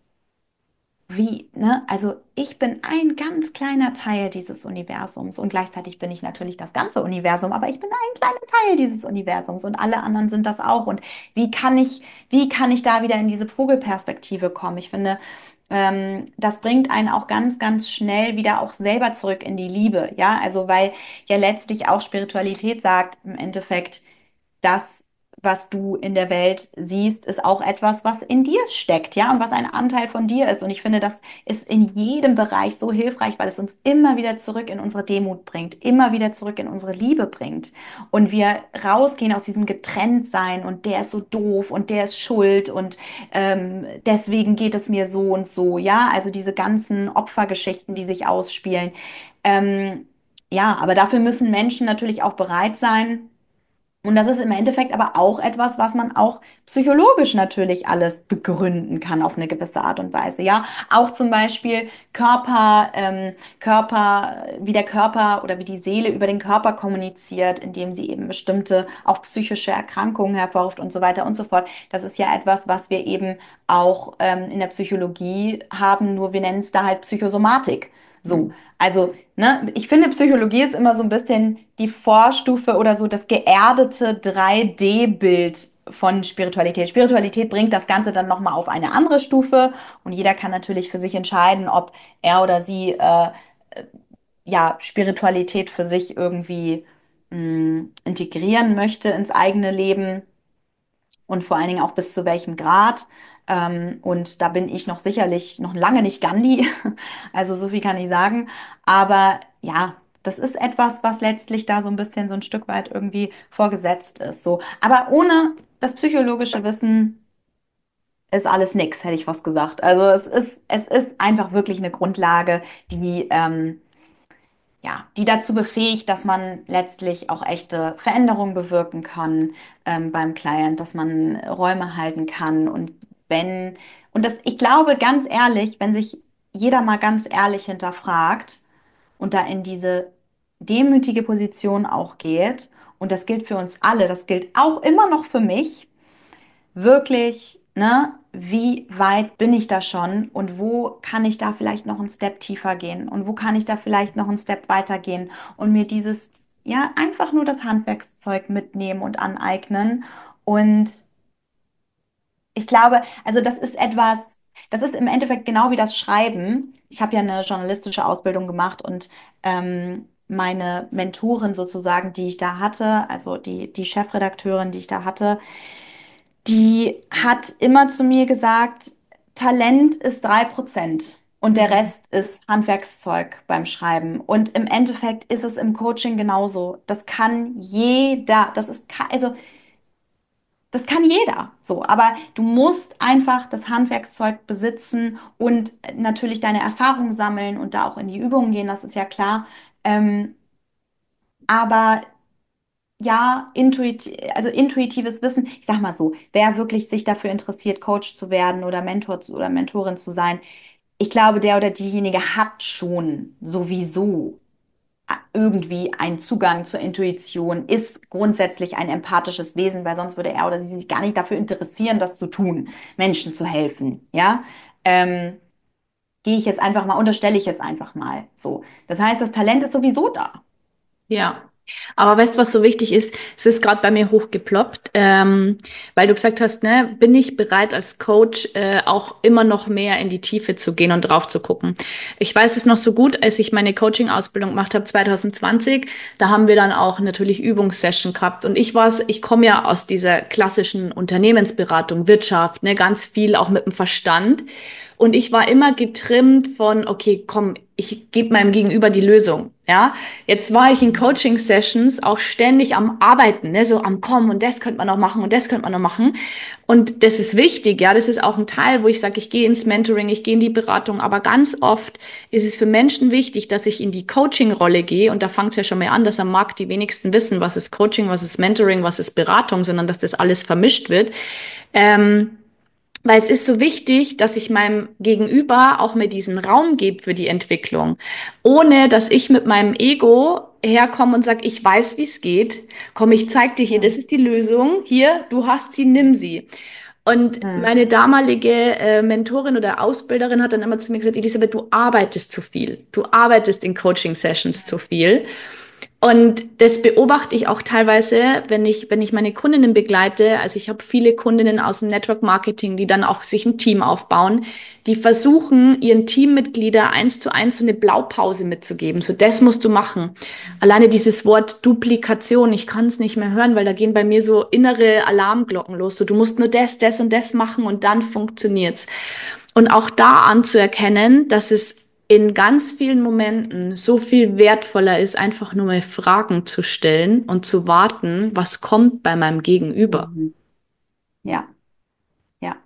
wie, ne? Also ich bin ein ganz kleiner Teil dieses Universums und gleichzeitig bin ich natürlich das ganze Universum, aber ich bin ein kleiner Teil dieses Universums und alle anderen sind das auch. Und wie kann ich, wie kann ich da wieder in diese Vogelperspektive kommen? Ich finde, ähm, das bringt einen auch ganz, ganz schnell wieder auch selber zurück in die Liebe, ja? Also weil ja letztlich auch Spiritualität sagt im Endeffekt, das, was du in der Welt siehst, ist auch etwas, was in dir steckt, ja, und was ein Anteil von dir ist. Und ich finde, das ist in jedem Bereich so hilfreich, weil es uns immer wieder zurück in unsere Demut bringt, immer wieder zurück in unsere Liebe bringt. Und wir rausgehen aus diesem Getrenntsein und der ist so doof und der ist schuld und ähm, deswegen geht es mir so und so, ja, also diese ganzen Opfergeschichten, die sich ausspielen. Ähm, ja, aber dafür müssen Menschen natürlich auch bereit sein, und das ist im Endeffekt aber auch etwas, was man auch psychologisch natürlich alles begründen kann auf eine gewisse Art und Weise. Ja, auch zum Beispiel Körper, ähm, Körper, wie der Körper oder wie die Seele über den Körper kommuniziert, indem sie eben bestimmte auch psychische Erkrankungen hervorruft und so weiter und so fort. Das ist ja etwas, was wir eben auch ähm, in der Psychologie haben, nur wir nennen es da halt Psychosomatik. So, also, ne, ich finde, Psychologie ist immer so ein bisschen die Vorstufe oder so das geerdete drei D-Bild von Spiritualität. Spiritualität bringt das Ganze dann nochmal auf eine andere Stufe und jeder kann natürlich für sich entscheiden, ob er oder sie äh, ja, Spiritualität für sich irgendwie mh, integrieren möchte ins eigene Leben. und vor allen Dingen auch bis zu welchem Grad. Ähm, und da bin ich noch sicherlich noch lange nicht Gandhi, also so viel kann ich sagen. Aber ja, das ist etwas, was letztlich da so ein bisschen so ein Stück weit irgendwie vorgesetzt ist. So. Aber ohne das psychologische Wissen ist alles nix, hätte ich fast gesagt. Also es ist, es ist einfach wirklich eine Grundlage, die, ähm, ja, die dazu befähigt, dass man letztlich auch echte Veränderungen bewirken kann, ähm, beim Client, dass man Räume halten kann. Und wenn, und das, ich glaube ganz ehrlich, wenn sich jeder mal ganz ehrlich hinterfragt und da in diese demütige Position auch geht, und das gilt für uns alle, das gilt auch immer noch für mich, wirklich, ne, wie weit bin ich da schon und wo kann ich da vielleicht noch einen Step tiefer gehen und wo kann ich da vielleicht noch einen Step weiter gehen und mir dieses, ja, einfach nur das Handwerkszeug mitnehmen und aneignen. Und ich glaube, also das ist etwas, das ist im Endeffekt genau wie das Schreiben. Ich habe ja eine journalistische Ausbildung gemacht und ähm, meine Mentorin sozusagen, die ich da hatte, also die, die Chefredakteurin, die ich da hatte, die hat immer zu mir gesagt, Talent ist drei Prozent und der Mhm. Rest ist Handwerkszeug beim Schreiben. Und im Endeffekt ist es im Coaching genauso. Das kann jeder. Das ist, ka- also, das kann jeder so. Aber du musst einfach das Handwerkszeug besitzen und natürlich deine Erfahrung sammeln und da auch in die Übungen gehen, das ist ja klar. Ähm, aber ja, intuit, also intuitives Wissen, ich sag mal so, wer wirklich sich dafür interessiert, Coach zu werden oder Mentor zu, oder Mentorin zu sein, ich glaube, der oder diejenige hat schon sowieso irgendwie einen Zugang zur Intuition, ist grundsätzlich ein empathisches Wesen, weil sonst würde er oder sie sich gar nicht dafür interessieren, das zu tun, Menschen zu helfen, ja. Ähm, gehe ich jetzt einfach mal, unterstelle ich jetzt einfach mal so. Das heißt, das Talent ist sowieso da. Ja, aber weißt du, was so wichtig ist? Es ist gerade bei mir hochgeploppt, ähm, weil du gesagt hast, ne, bin ich bereit als Coach äh, auch immer noch mehr in die Tiefe zu gehen und drauf zu gucken. Ich weiß es noch so gut, als ich meine Coaching-Ausbildung gemacht habe zwanzig zwanzig, da haben wir dann auch natürlich Übungssession gehabt und ich war's, ich komme ja aus dieser klassischen Unternehmensberatung, Wirtschaft, ne, ganz viel auch mit dem Verstand. Und ich war immer getrimmt von, okay, komm, ich gebe meinem Gegenüber die Lösung. Ja, jetzt war ich in Coaching-Sessions auch ständig am Arbeiten, ne, so am Kommen und das könnte man noch machen und das könnte man noch machen. Und das ist wichtig, ja, das ist auch ein Teil, wo ich sage, ich gehe ins Mentoring, ich gehe in die Beratung, aber ganz oft ist es für Menschen wichtig, dass ich in die Coaching-Rolle gehe und da fängt es ja schon mal an, dass am Markt die wenigsten wissen, was ist Coaching, was ist Mentoring, was ist Beratung, sondern dass das alles vermischt wird. Ähm, Weil es ist so wichtig, dass ich meinem Gegenüber auch mir diesen Raum gebe für die Entwicklung, ohne dass ich mit meinem Ego herkomme und sage, ich weiß, wie es geht. Komm, ich zeig dir hier, das Hm. ist die Lösung. Hier, du hast sie, nimm sie. Und Hm. meine damalige äh, Mentorin oder Ausbilderin hat dann immer zu mir gesagt, Elisabeth, du arbeitest zu viel. Du arbeitest in Coaching-Sessions zu viel. Und das beobachte ich auch teilweise, wenn ich, wenn ich meine Kundinnen begleite. Also ich habe viele Kundinnen aus dem Network Marketing, die dann auch sich ein Team aufbauen, die versuchen, ihren Teammitglieder eins zu eins so eine Blaupause mitzugeben. So, das musst du machen. Alleine dieses Wort Duplikation, ich kann es nicht mehr hören, weil da gehen bei mir so innere Alarmglocken los. So, du musst nur das, das und das machen und dann funktioniert's. Und auch da anzuerkennen, dass es in ganz vielen Momenten so viel wertvoller ist, einfach nur mal Fragen zu stellen und zu warten, was kommt bei meinem Gegenüber. Mhm. Ja, ja.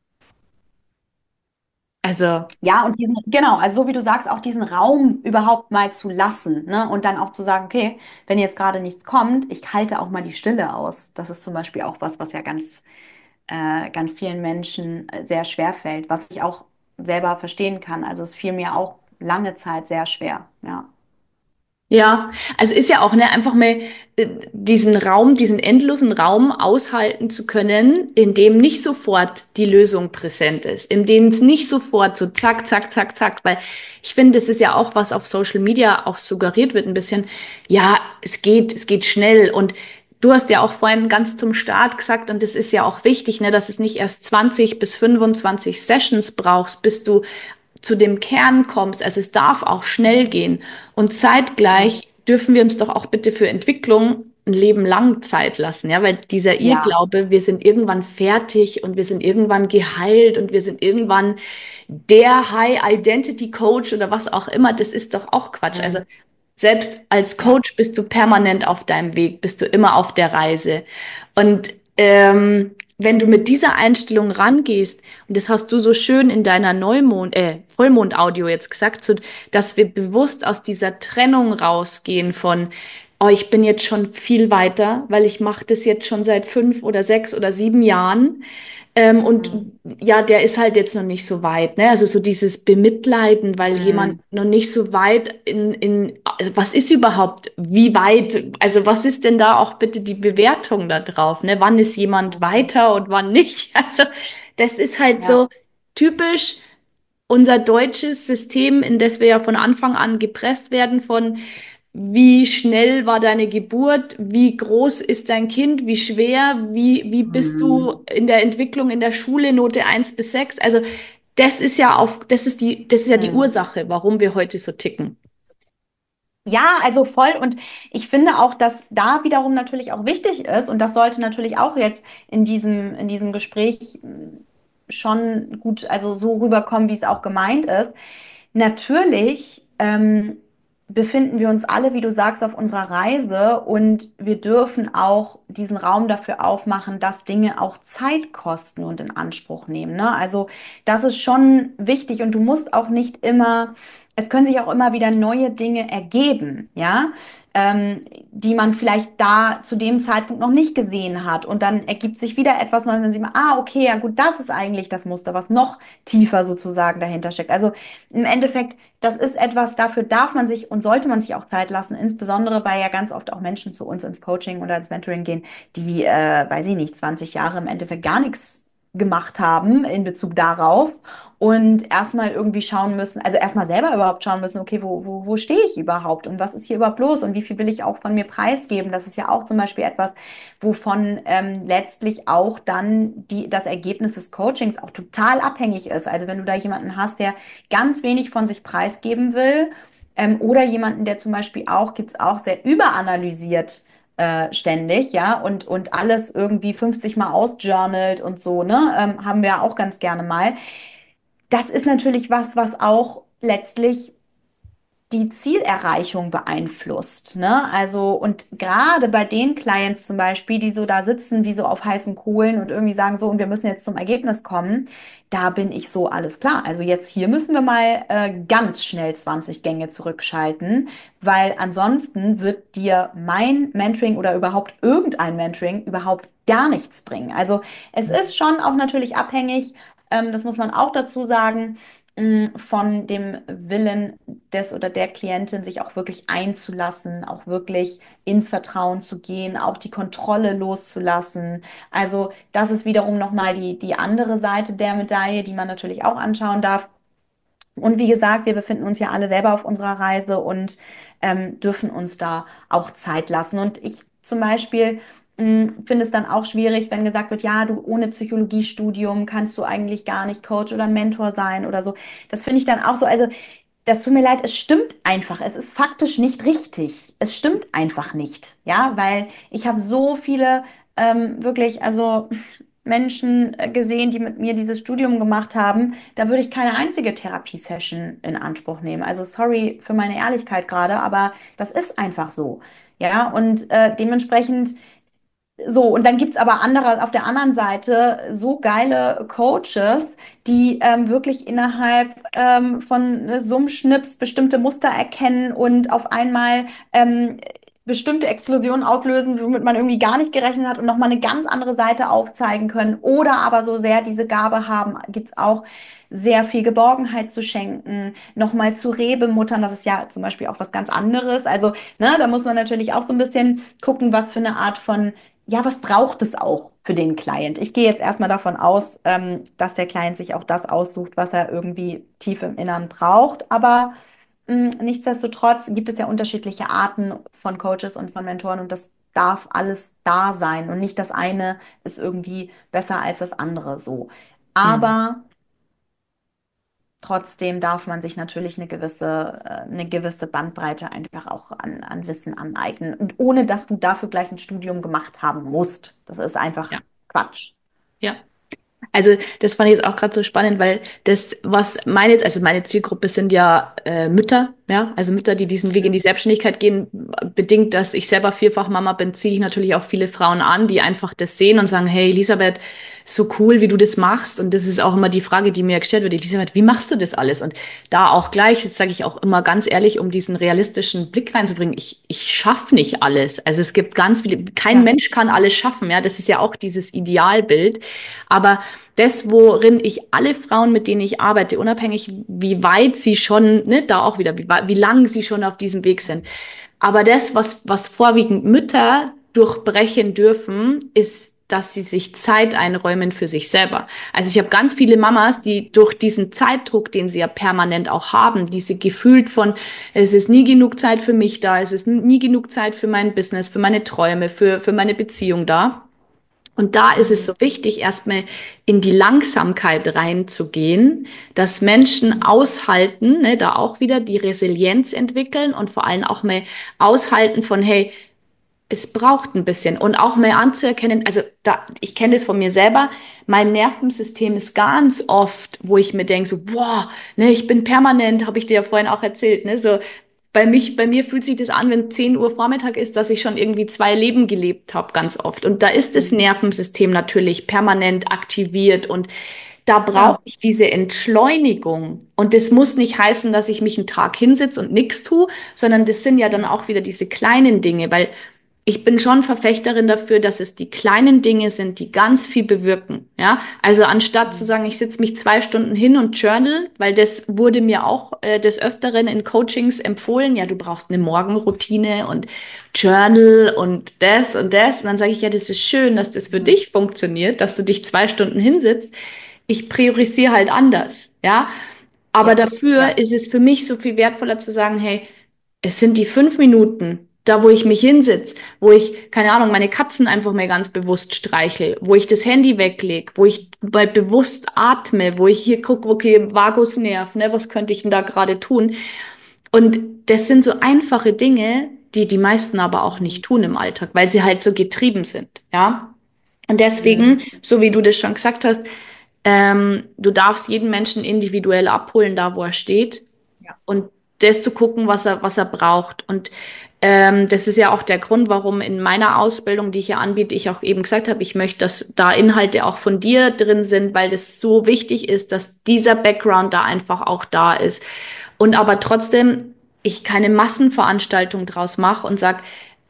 Also, Ja, und diesen, genau, also so wie du sagst, auch diesen Raum überhaupt mal zu lassen, ne? Und dann auch zu sagen, okay, wenn jetzt gerade nichts kommt, ich halte auch mal die Stille aus. Das ist zum Beispiel auch was, was ja ganz, äh, ganz vielen Menschen äh, sehr schwer fällt, was ich auch selber verstehen kann. Also es fiel mir auch lange Zeit sehr schwer, ja. ja, also ist ja auch, ne, einfach mal äh, diesen Raum, diesen endlosen Raum aushalten zu können, in dem nicht sofort die Lösung präsent ist, in dem es nicht sofort so zack, zack, zack, zack, weil ich finde, das ist ja auch, was auf Social Media auch suggeriert wird, ein bisschen, ja, es geht, es geht schnell und du hast ja auch vorhin ganz zum Start gesagt, und das ist ja auch wichtig, ne, dass es nicht erst zwanzig bis fünfundzwanzig Sessions brauchst, bis du zu dem Kern kommst. Also es darf auch schnell gehen. Und Ja. zeitgleich dürfen wir uns doch auch bitte für Entwicklung ein Leben lang Zeit lassen, ja, weil dieser Ja. Irrglaube, wir sind irgendwann fertig und wir sind irgendwann geheilt und wir sind irgendwann der High Identity Coach oder was auch immer, das ist doch auch Quatsch. Also Mhm. selbst als Ja. Coach bist du permanent auf deinem Weg, bist du immer auf der Reise. Und ähm, wenn du mit dieser Einstellung rangehst, und das hast du so schön in deiner Neumond, äh, Vollmond-Audio jetzt gesagt, so, dass wir bewusst aus dieser Trennung rausgehen von, oh, ich bin jetzt schon viel weiter, weil ich mache das jetzt schon seit fünf oder sechs oder sieben Jahren. Ähm, und Mhm. ja, der ist halt jetzt noch nicht so weit, ne? Also so dieses Bemitleiden, weil jemand Mhm. noch nicht so weit in, in, also was ist überhaupt, wie weit, also was ist denn da auch bitte die Bewertung da drauf, ne? Wann ist jemand Mhm. weiter und wann nicht? Also das ist halt Ja. so typisch unser deutsches System, in das wir ja von Anfang an gepresst werden von wie schnell war deine Geburt? Wie groß ist dein Kind? Wie schwer? Wie, wie bist du Mhm. in der Entwicklung in der Schule? Note eins bis sechs? Also, das ist ja auf, das ist die, das ist ja die Mhm. Ursache, warum wir heute so ticken. Ja, also voll. Und ich finde auch, dass da wiederum natürlich auch wichtig ist, und das sollte natürlich auch jetzt in diesem, in diesem Gespräch mh, schon gut, also so rüberkommen, wie es auch gemeint ist. Natürlich ähm, befinden wir uns alle, wie du sagst, auf unserer Reise, und wir dürfen auch diesen Raum dafür aufmachen, dass Dinge auch Zeit kosten und in Anspruch nehmen. Ne? Also das ist schon wichtig, und du musst auch nicht immer, es können sich auch immer wieder neue Dinge ergeben, ja, ähm, die man vielleicht da zu dem Zeitpunkt noch nicht gesehen hat. Und dann ergibt sich wieder etwas Neues, und dann sieht man, ah, okay, ja gut, das ist eigentlich das Muster, was noch tiefer sozusagen dahinter steckt. Also im Endeffekt, das ist etwas, dafür darf man sich und sollte man sich auch Zeit lassen, insbesondere weil ja ganz oft auch Menschen zu uns ins Coaching oder ins Mentoring gehen, die, äh, weiß ich nicht, zwanzig Jahre im Endeffekt gar nichts gemacht haben in Bezug darauf und erstmal irgendwie schauen müssen, also erstmal selber überhaupt schauen müssen, okay, wo, wo, wo stehe ich überhaupt und was ist hier überhaupt los und wie viel will ich auch von mir preisgeben? Das ist ja auch zum Beispiel etwas, wovon ähm, letztlich auch dann die, das Ergebnis des Coachings auch total abhängig ist. Also wenn du da jemanden hast, der ganz wenig von sich preisgeben will, ähm, oder jemanden, der zum Beispiel auch, gibt es auch sehr überanalysiert äh, ständig, ja, und, und alles irgendwie fünfzig Mal ausjournalt und so, ne, ähm, haben wir ja auch ganz gerne mal. Das ist natürlich was, was auch letztlich die Zielerreichung beeinflusst, ne? Also, und gerade bei den Clients zum Beispiel, die so da sitzen wie so auf heißen Kohlen und irgendwie sagen so, und wir müssen jetzt zum Ergebnis kommen, da bin ich so, alles klar. Also jetzt hier müssen wir mal äh, ganz schnell zwanzig Gänge zurückschalten, weil ansonsten wird dir mein Mentoring oder überhaupt irgendein Mentoring überhaupt gar nichts bringen. Also es ist schon auch natürlich abhängig, ähm, das muss man auch dazu sagen, mh, von dem Willen des oder der Klientin, sich auch wirklich einzulassen, auch wirklich ins Vertrauen zu gehen, auch die Kontrolle loszulassen. Also das ist wiederum nochmal die, die andere Seite der Medaille, die man natürlich auch anschauen darf. Und wie gesagt, wir befinden uns ja alle selber auf unserer Reise und ähm, dürfen uns da auch Zeit lassen. Und ich zum Beispiel mh, finde es dann auch schwierig, wenn gesagt wird, ja, du ohne Psychologiestudium kannst du eigentlich gar nicht Coach oder Mentor sein oder so. Das finde ich dann auch so, also das tut mir leid, es stimmt einfach. Es ist faktisch nicht richtig. Es stimmt einfach nicht. Ja, weil ich habe so viele ähm, wirklich, also Menschen äh, gesehen, die mit mir dieses Studium gemacht haben. Da würde ich keine einzige Therapiesession in Anspruch nehmen. Also sorry für meine Ehrlichkeit gerade, aber das ist einfach so. Ja, und äh, dementsprechend so, und dann gibt's aber andere, auf der anderen Seite so geile Coaches, die ähm, wirklich innerhalb ähm, von äh, so einem Schnips bestimmte Muster erkennen und auf einmal ähm, bestimmte Explosionen auslösen, womit man irgendwie gar nicht gerechnet hat und nochmal eine ganz andere Seite aufzeigen können. Oder aber so sehr diese Gabe haben, gibt's auch sehr viel Geborgenheit zu schenken, nochmal zu Rebemuttern, das ist ja zum Beispiel auch was ganz anderes. Also, ne, da muss man natürlich auch so ein bisschen gucken, was für eine Art von ja, was braucht es auch für den Client? Ich gehe jetzt erstmal davon aus, ähm, dass der Client sich auch das aussucht, was er irgendwie tief im Innern braucht. Aber mh, nichtsdestotrotz gibt es ja unterschiedliche Arten von Coaches und von Mentoren, und das darf alles da sein, und nicht das eine ist irgendwie besser als das andere so. Hm. Aber trotzdem darf man sich natürlich eine gewisse, äh, eine gewisse Bandbreite einfach auch an, an Wissen aneignen. Und ohne dass du dafür gleich ein Studium gemacht haben musst. Das ist einfach Ja, Quatsch. ja. Also das fand ich jetzt auch gerade so spannend, weil das, was meine, also meine Zielgruppe sind ja äh, Mütter, ja, also Mütter, die diesen Weg in die Selbstständigkeit gehen, bedingt, dass ich selber vierfach Mama bin, ziehe ich natürlich auch viele Frauen an, die einfach das sehen und sagen, hey Elisabeth, so cool, wie du das machst. Und das ist auch immer die Frage, die mir gestellt wird, Elisabeth, wie machst du das alles? Und da auch gleich, das sage ich auch immer ganz ehrlich, um diesen realistischen Blick reinzubringen, ich, ich schaffe nicht alles. Also es gibt ganz viele, kein Ja. Mensch kann alles schaffen, ja, das ist ja auch dieses Idealbild. Aber das, worin ich alle Frauen, mit denen ich arbeite, unabhängig wie weit sie schon, ne, da auch wieder, wie, wie lang sie schon auf diesem Weg sind. Aber das, was, was vorwiegend Mütter durchbrechen dürfen, ist, dass sie sich Zeit einräumen für sich selber. Also ich habe ganz viele Mamas, die durch diesen Zeitdruck, den sie ja permanent auch haben, diese gefühlt von, es ist nie genug Zeit für mich da, es ist nie genug Zeit für mein Business, für meine Träume, für, für meine Beziehung da. Und da ist es Mhm. so wichtig, erstmal in die Langsamkeit reinzugehen, dass Menschen aushalten, ne, da auch wieder die Resilienz entwickeln und vor allem auch mal aushalten von, hey, es braucht ein bisschen und auch mal anzuerkennen, also da, ich kenne das von mir selber, mein Nervensystem ist ganz oft, wo ich mir denke, so, boah, ne, ich bin permanent, habe ich dir ja vorhin auch erzählt, ne, so, bei mich, bei mir fühlt sich das an, wenn zehn Uhr Vormittag ist, dass ich schon irgendwie zwei Leben gelebt habe, ganz oft. Und da ist das Mhm. Nervensystem natürlich permanent aktiviert und da brauche Ja. ich diese Entschleunigung. Und das muss nicht heißen, dass ich mich einen Tag hinsitze und nichts tue, sondern das sind ja dann auch wieder diese kleinen Dinge, weil ich bin schon Verfechterin dafür, dass es die kleinen Dinge sind, die ganz viel bewirken. Ja, also anstatt zu sagen, ich setze mich zwei Stunden hin und journal, weil das wurde mir auch äh, des Öfteren in Coachings empfohlen. Ja, du brauchst eine Morgenroutine und Journal und das und das. Und dann sage ich, ja, das ist schön, dass das für Mhm. dich funktioniert, dass du dich zwei Stunden hinsitzt. Ich priorisiere halt anders. Ja, aber Ja. dafür Ja. ist es für mich so viel wertvoller zu sagen, hey, es sind die fünf Minuten, da wo ich mich hinsitz, wo ich, keine Ahnung, meine Katzen einfach mal ganz bewusst streichel, wo ich das Handy weglege, wo ich mal bewusst atme, wo ich hier gucke, okay, Vagusnerv, ne, was könnte ich denn da gerade tun? Und das sind so einfache Dinge, die die meisten aber auch nicht tun im Alltag, weil sie halt so getrieben sind, ja? Und Mhm. deswegen, so wie du das schon gesagt hast, ähm, du darfst jeden Menschen individuell abholen, da wo er steht Ja. und das zu gucken, was er, was er braucht. Und ähm, das ist ja auch der Grund, warum in meiner Ausbildung, die ich hier anbiete, ich auch eben gesagt habe, ich möchte, dass da Inhalte auch von dir drin sind, weil das so wichtig ist, dass dieser Background da einfach auch da ist. Und aber trotzdem ich keine Massenveranstaltung draus mache und sag,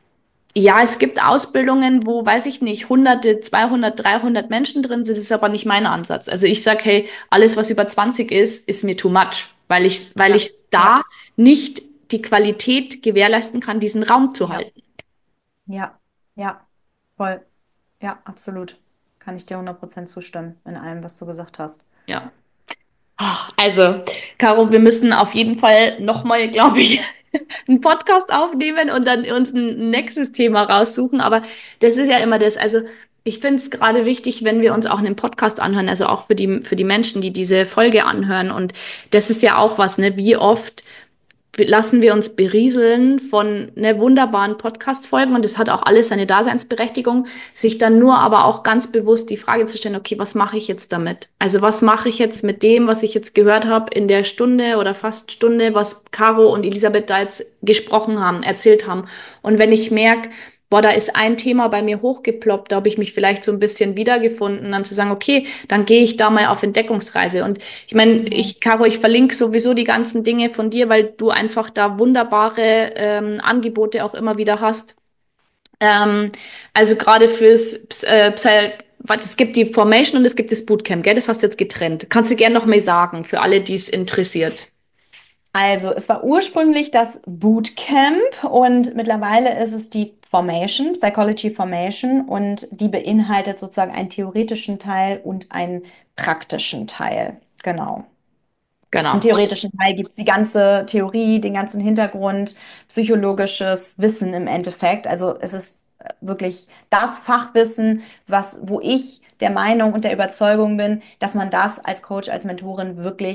ja, es gibt Ausbildungen, wo, weiß ich nicht, Hunderte, zweihundert, dreihundert Menschen drin sind, das ist aber nicht mein Ansatz. Also ich sag, hey, alles, was über zwanzig ist, ist mir too much, weil ich, weil Ja. ich Ja. da nicht die Qualität gewährleisten kann, diesen Raum zu Ja. halten. Ja. Ja. Voll. Ja, absolut. Kann ich dir hundert Prozent zustimmen in allem, was du gesagt hast. Ja. Ah, also, Caro, wir müssen auf jeden Fall nochmal, glaube ich, einen Podcast aufnehmen und dann uns ein nächstes Thema raussuchen. Aber das ist ja immer das. Also ich finde es gerade wichtig, wenn wir uns auch einen Podcast anhören, also auch für die, für die Menschen, die diese Folge anhören. Und das ist ja auch was, ne? Wie oft lassen wir uns berieseln von ne, wunderbaren Podcast-Folgen und es hat auch alles seine Daseinsberechtigung, sich dann nur aber auch ganz bewusst die Frage zu stellen, okay, was mache ich jetzt damit? Also was mache ich jetzt mit dem, was ich jetzt gehört habe in der Stunde oder fast Stunde, was Caro und Elisabeth da jetzt gesprochen haben, erzählt haben. Und wenn ich merke, boah, da ist ein Thema bei mir hochgeploppt, da habe ich mich vielleicht so ein bisschen wiedergefunden, dann zu sagen, okay, dann gehe ich da mal auf Entdeckungsreise. Und ich meine, Mhm. ich, Caro, ich verlinke sowieso die ganzen Dinge von dir, weil du einfach da wunderbare ähm, Angebote auch immer wieder hast. Ähm, also gerade fürs Ps- äh, Psy warte, es gibt die Formation und es gibt das Bootcamp, gell? Das hast du jetzt getrennt. Kannst du gerne noch mal sagen, für alle, die es interessiert. Also, es war ursprünglich das Bootcamp und mittlerweile ist es die Formation, Psychology Formation, und die beinhaltet sozusagen einen theoretischen Teil und einen praktischen Teil. Genau. Im Genau. Und theoretischen Teil gibt es die ganze Theorie, den ganzen Hintergrund, psychologisches Wissen im Endeffekt. Also es ist äh, wirklich das Fachwissen, was, wo ich der Meinung und der Überzeugung bin, dass man das als Coach, als Mentorin wirklich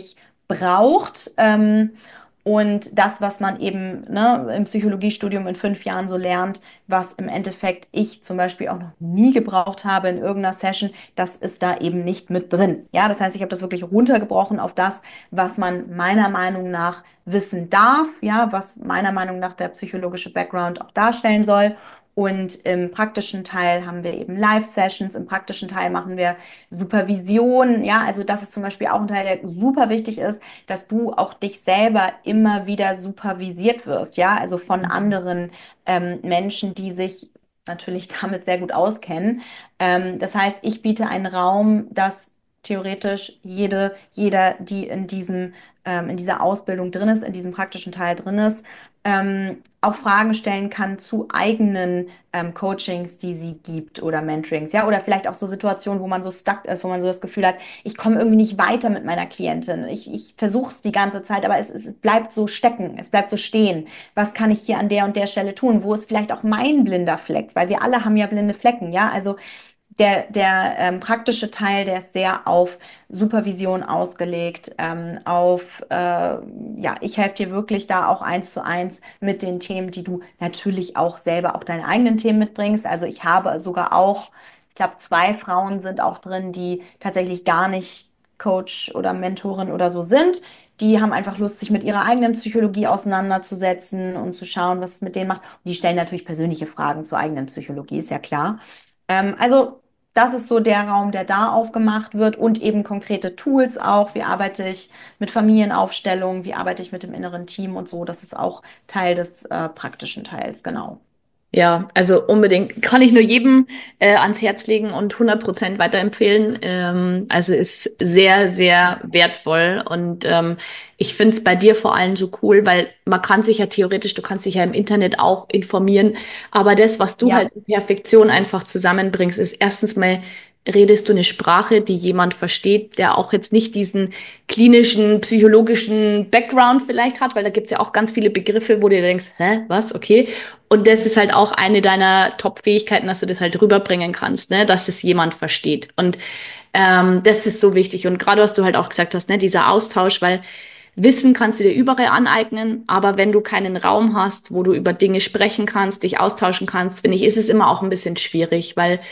braucht. Ähm, und das, was man eben, ne, im Psychologiestudium in fünf Jahren so lernt, was im Endeffekt ich zum Beispiel auch noch nie gebraucht habe in irgendeiner Session, das ist da eben nicht mit drin. Ja, das heißt, ich habe das wirklich runtergebrochen auf das, was man meiner Meinung nach wissen darf, ja, was meiner Meinung nach der psychologische Background auch darstellen soll. Und im praktischen Teil haben wir eben Live-Sessions, im praktischen Teil machen wir Supervision, ja, also das ist zum Beispiel auch ein Teil, der super wichtig ist, dass du auch dich selber immer wieder supervisiert wirst, ja, also von anderen ähm, Menschen, die sich natürlich damit sehr gut auskennen. Ähm, das heißt, ich biete einen Raum, dass theoretisch jede, jeder, die in diesem, ähm, in dieser Ausbildung drin ist, in diesem praktischen Teil drin ist, ähm, auch Fragen stellen kann zu eigenen ähm, Coachings, die sie gibt oder Mentorings, ja, oder vielleicht auch so Situationen, wo man so stuck ist, wo man so das Gefühl hat, ich komme irgendwie nicht weiter mit meiner Klientin. Ich, ich versuche es die ganze Zeit, aber es, es bleibt so stecken, es bleibt so stehen. Was kann ich hier an der und der Stelle tun? Wo ist vielleicht auch mein blinder Fleck? Weil wir alle haben ja blinde Flecken, ja, also der, der ähm, praktische Teil, der ist sehr auf Supervision ausgelegt, ähm, auf, äh, ja, ich helfe dir wirklich da auch eins zu eins mit den Themen, die du natürlich auch selber auch deine eigenen Themen mitbringst. Also ich habe sogar auch, ich glaube, zwei Frauen sind auch drin, die tatsächlich gar nicht Coach oder Mentorin oder so sind. Die haben einfach Lust, sich mit ihrer eigenen Psychologie auseinanderzusetzen und zu schauen, was es mit denen macht. Und die stellen natürlich persönliche Fragen zur eigenen Psychologie, ist ja klar. Ähm, also das ist so der Raum, der da aufgemacht wird und eben konkrete Tools auch. Wie arbeite ich mit Familienaufstellung? Wie arbeite ich mit dem inneren Team und so? Das ist auch Teil des äh, praktischen Teils, genau. Ja, also unbedingt. Kann ich nur jedem äh, ans Herz legen und hundert Prozent weiterempfehlen. Ähm, also ist sehr, sehr wertvoll. Und ähm, ich finde es bei dir vor allem so cool, weil man kann sich ja theoretisch, du kannst dich ja im Internet auch informieren. Aber das, was du Ja, halt in Perfektion einfach zusammenbringst, ist erstens mal, redest du eine Sprache, die jemand versteht, der auch jetzt nicht diesen klinischen, psychologischen Background vielleicht hat, weil da gibt's ja auch ganz viele Begriffe, wo du dir denkst, hä, was, okay. Und das ist halt auch eine deiner Top-Fähigkeiten, dass du das halt rüberbringen kannst, ne, dass es jemand versteht. Und ähm, das ist so wichtig. Und gerade was du halt auch gesagt hast, ne, dieser Austausch, weil Wissen kannst du dir überall aneignen, aber wenn du keinen Raum hast, wo du über Dinge sprechen kannst, dich austauschen kannst, finde ich, ist es immer auch ein bisschen schwierig, weil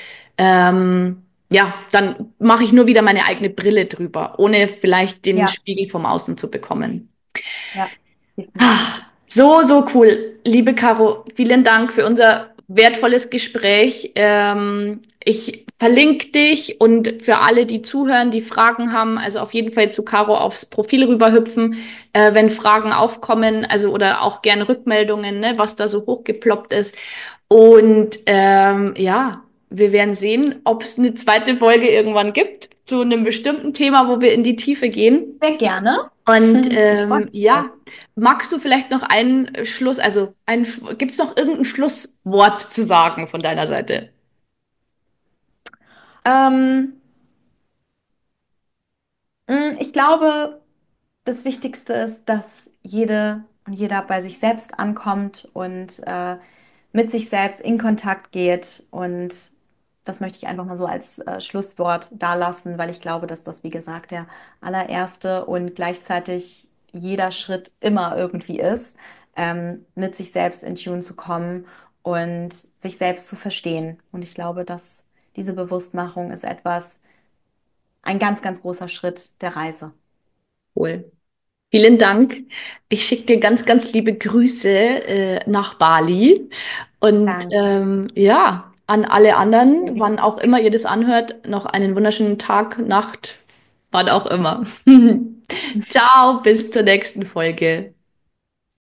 ähm, ja, dann mache ich nur wieder meine eigene Brille drüber, ohne vielleicht den ja, Spiegel vom Außen zu bekommen. ja, definitiv. Ah, so, so cool. Liebe Caro, vielen Dank für unser wertvolles Gespräch. Ähm, ich verlinke dich und für alle, die zuhören, die Fragen haben, also auf jeden Fall zu Caro aufs Profil rüberhüpfen, äh, wenn Fragen aufkommen, also oder auch gerne Rückmeldungen, ne, was da so hochgeploppt ist. Und ähm, ja, wir werden sehen, ob es eine zweite Folge irgendwann gibt zu einem bestimmten Thema, wo wir in die Tiefe gehen. Sehr gerne. Und Ich freue ähm, mich drauf. ja, magst du vielleicht noch einen Schluss, also ein, gibt es noch irgendein Schlusswort zu sagen von deiner Seite? Ähm, mh, ich glaube, das Wichtigste ist, dass jede und jeder bei sich selbst ankommt und äh, mit sich selbst in Kontakt geht. Und das möchte ich einfach mal so als äh, Schlusswort dalassen, weil ich glaube, dass das, wie gesagt, der allererste und gleichzeitig jeder Schritt immer irgendwie ist, ähm, mit sich selbst in Tune zu kommen und sich selbst zu verstehen. Und ich glaube, dass diese Bewusstmachung ist etwas, ein ganz, ganz großer Schritt der Reise. Cool. Vielen Dank. Ich schicke dir ganz, ganz liebe Grüße äh, nach Bali. Und Danke. ähm, ja, an alle Sehr anderen, gerne. wann auch immer ihr das anhört, noch einen wunderschönen Tag, Nacht, wann auch immer. Ciao, bis zur nächsten Folge.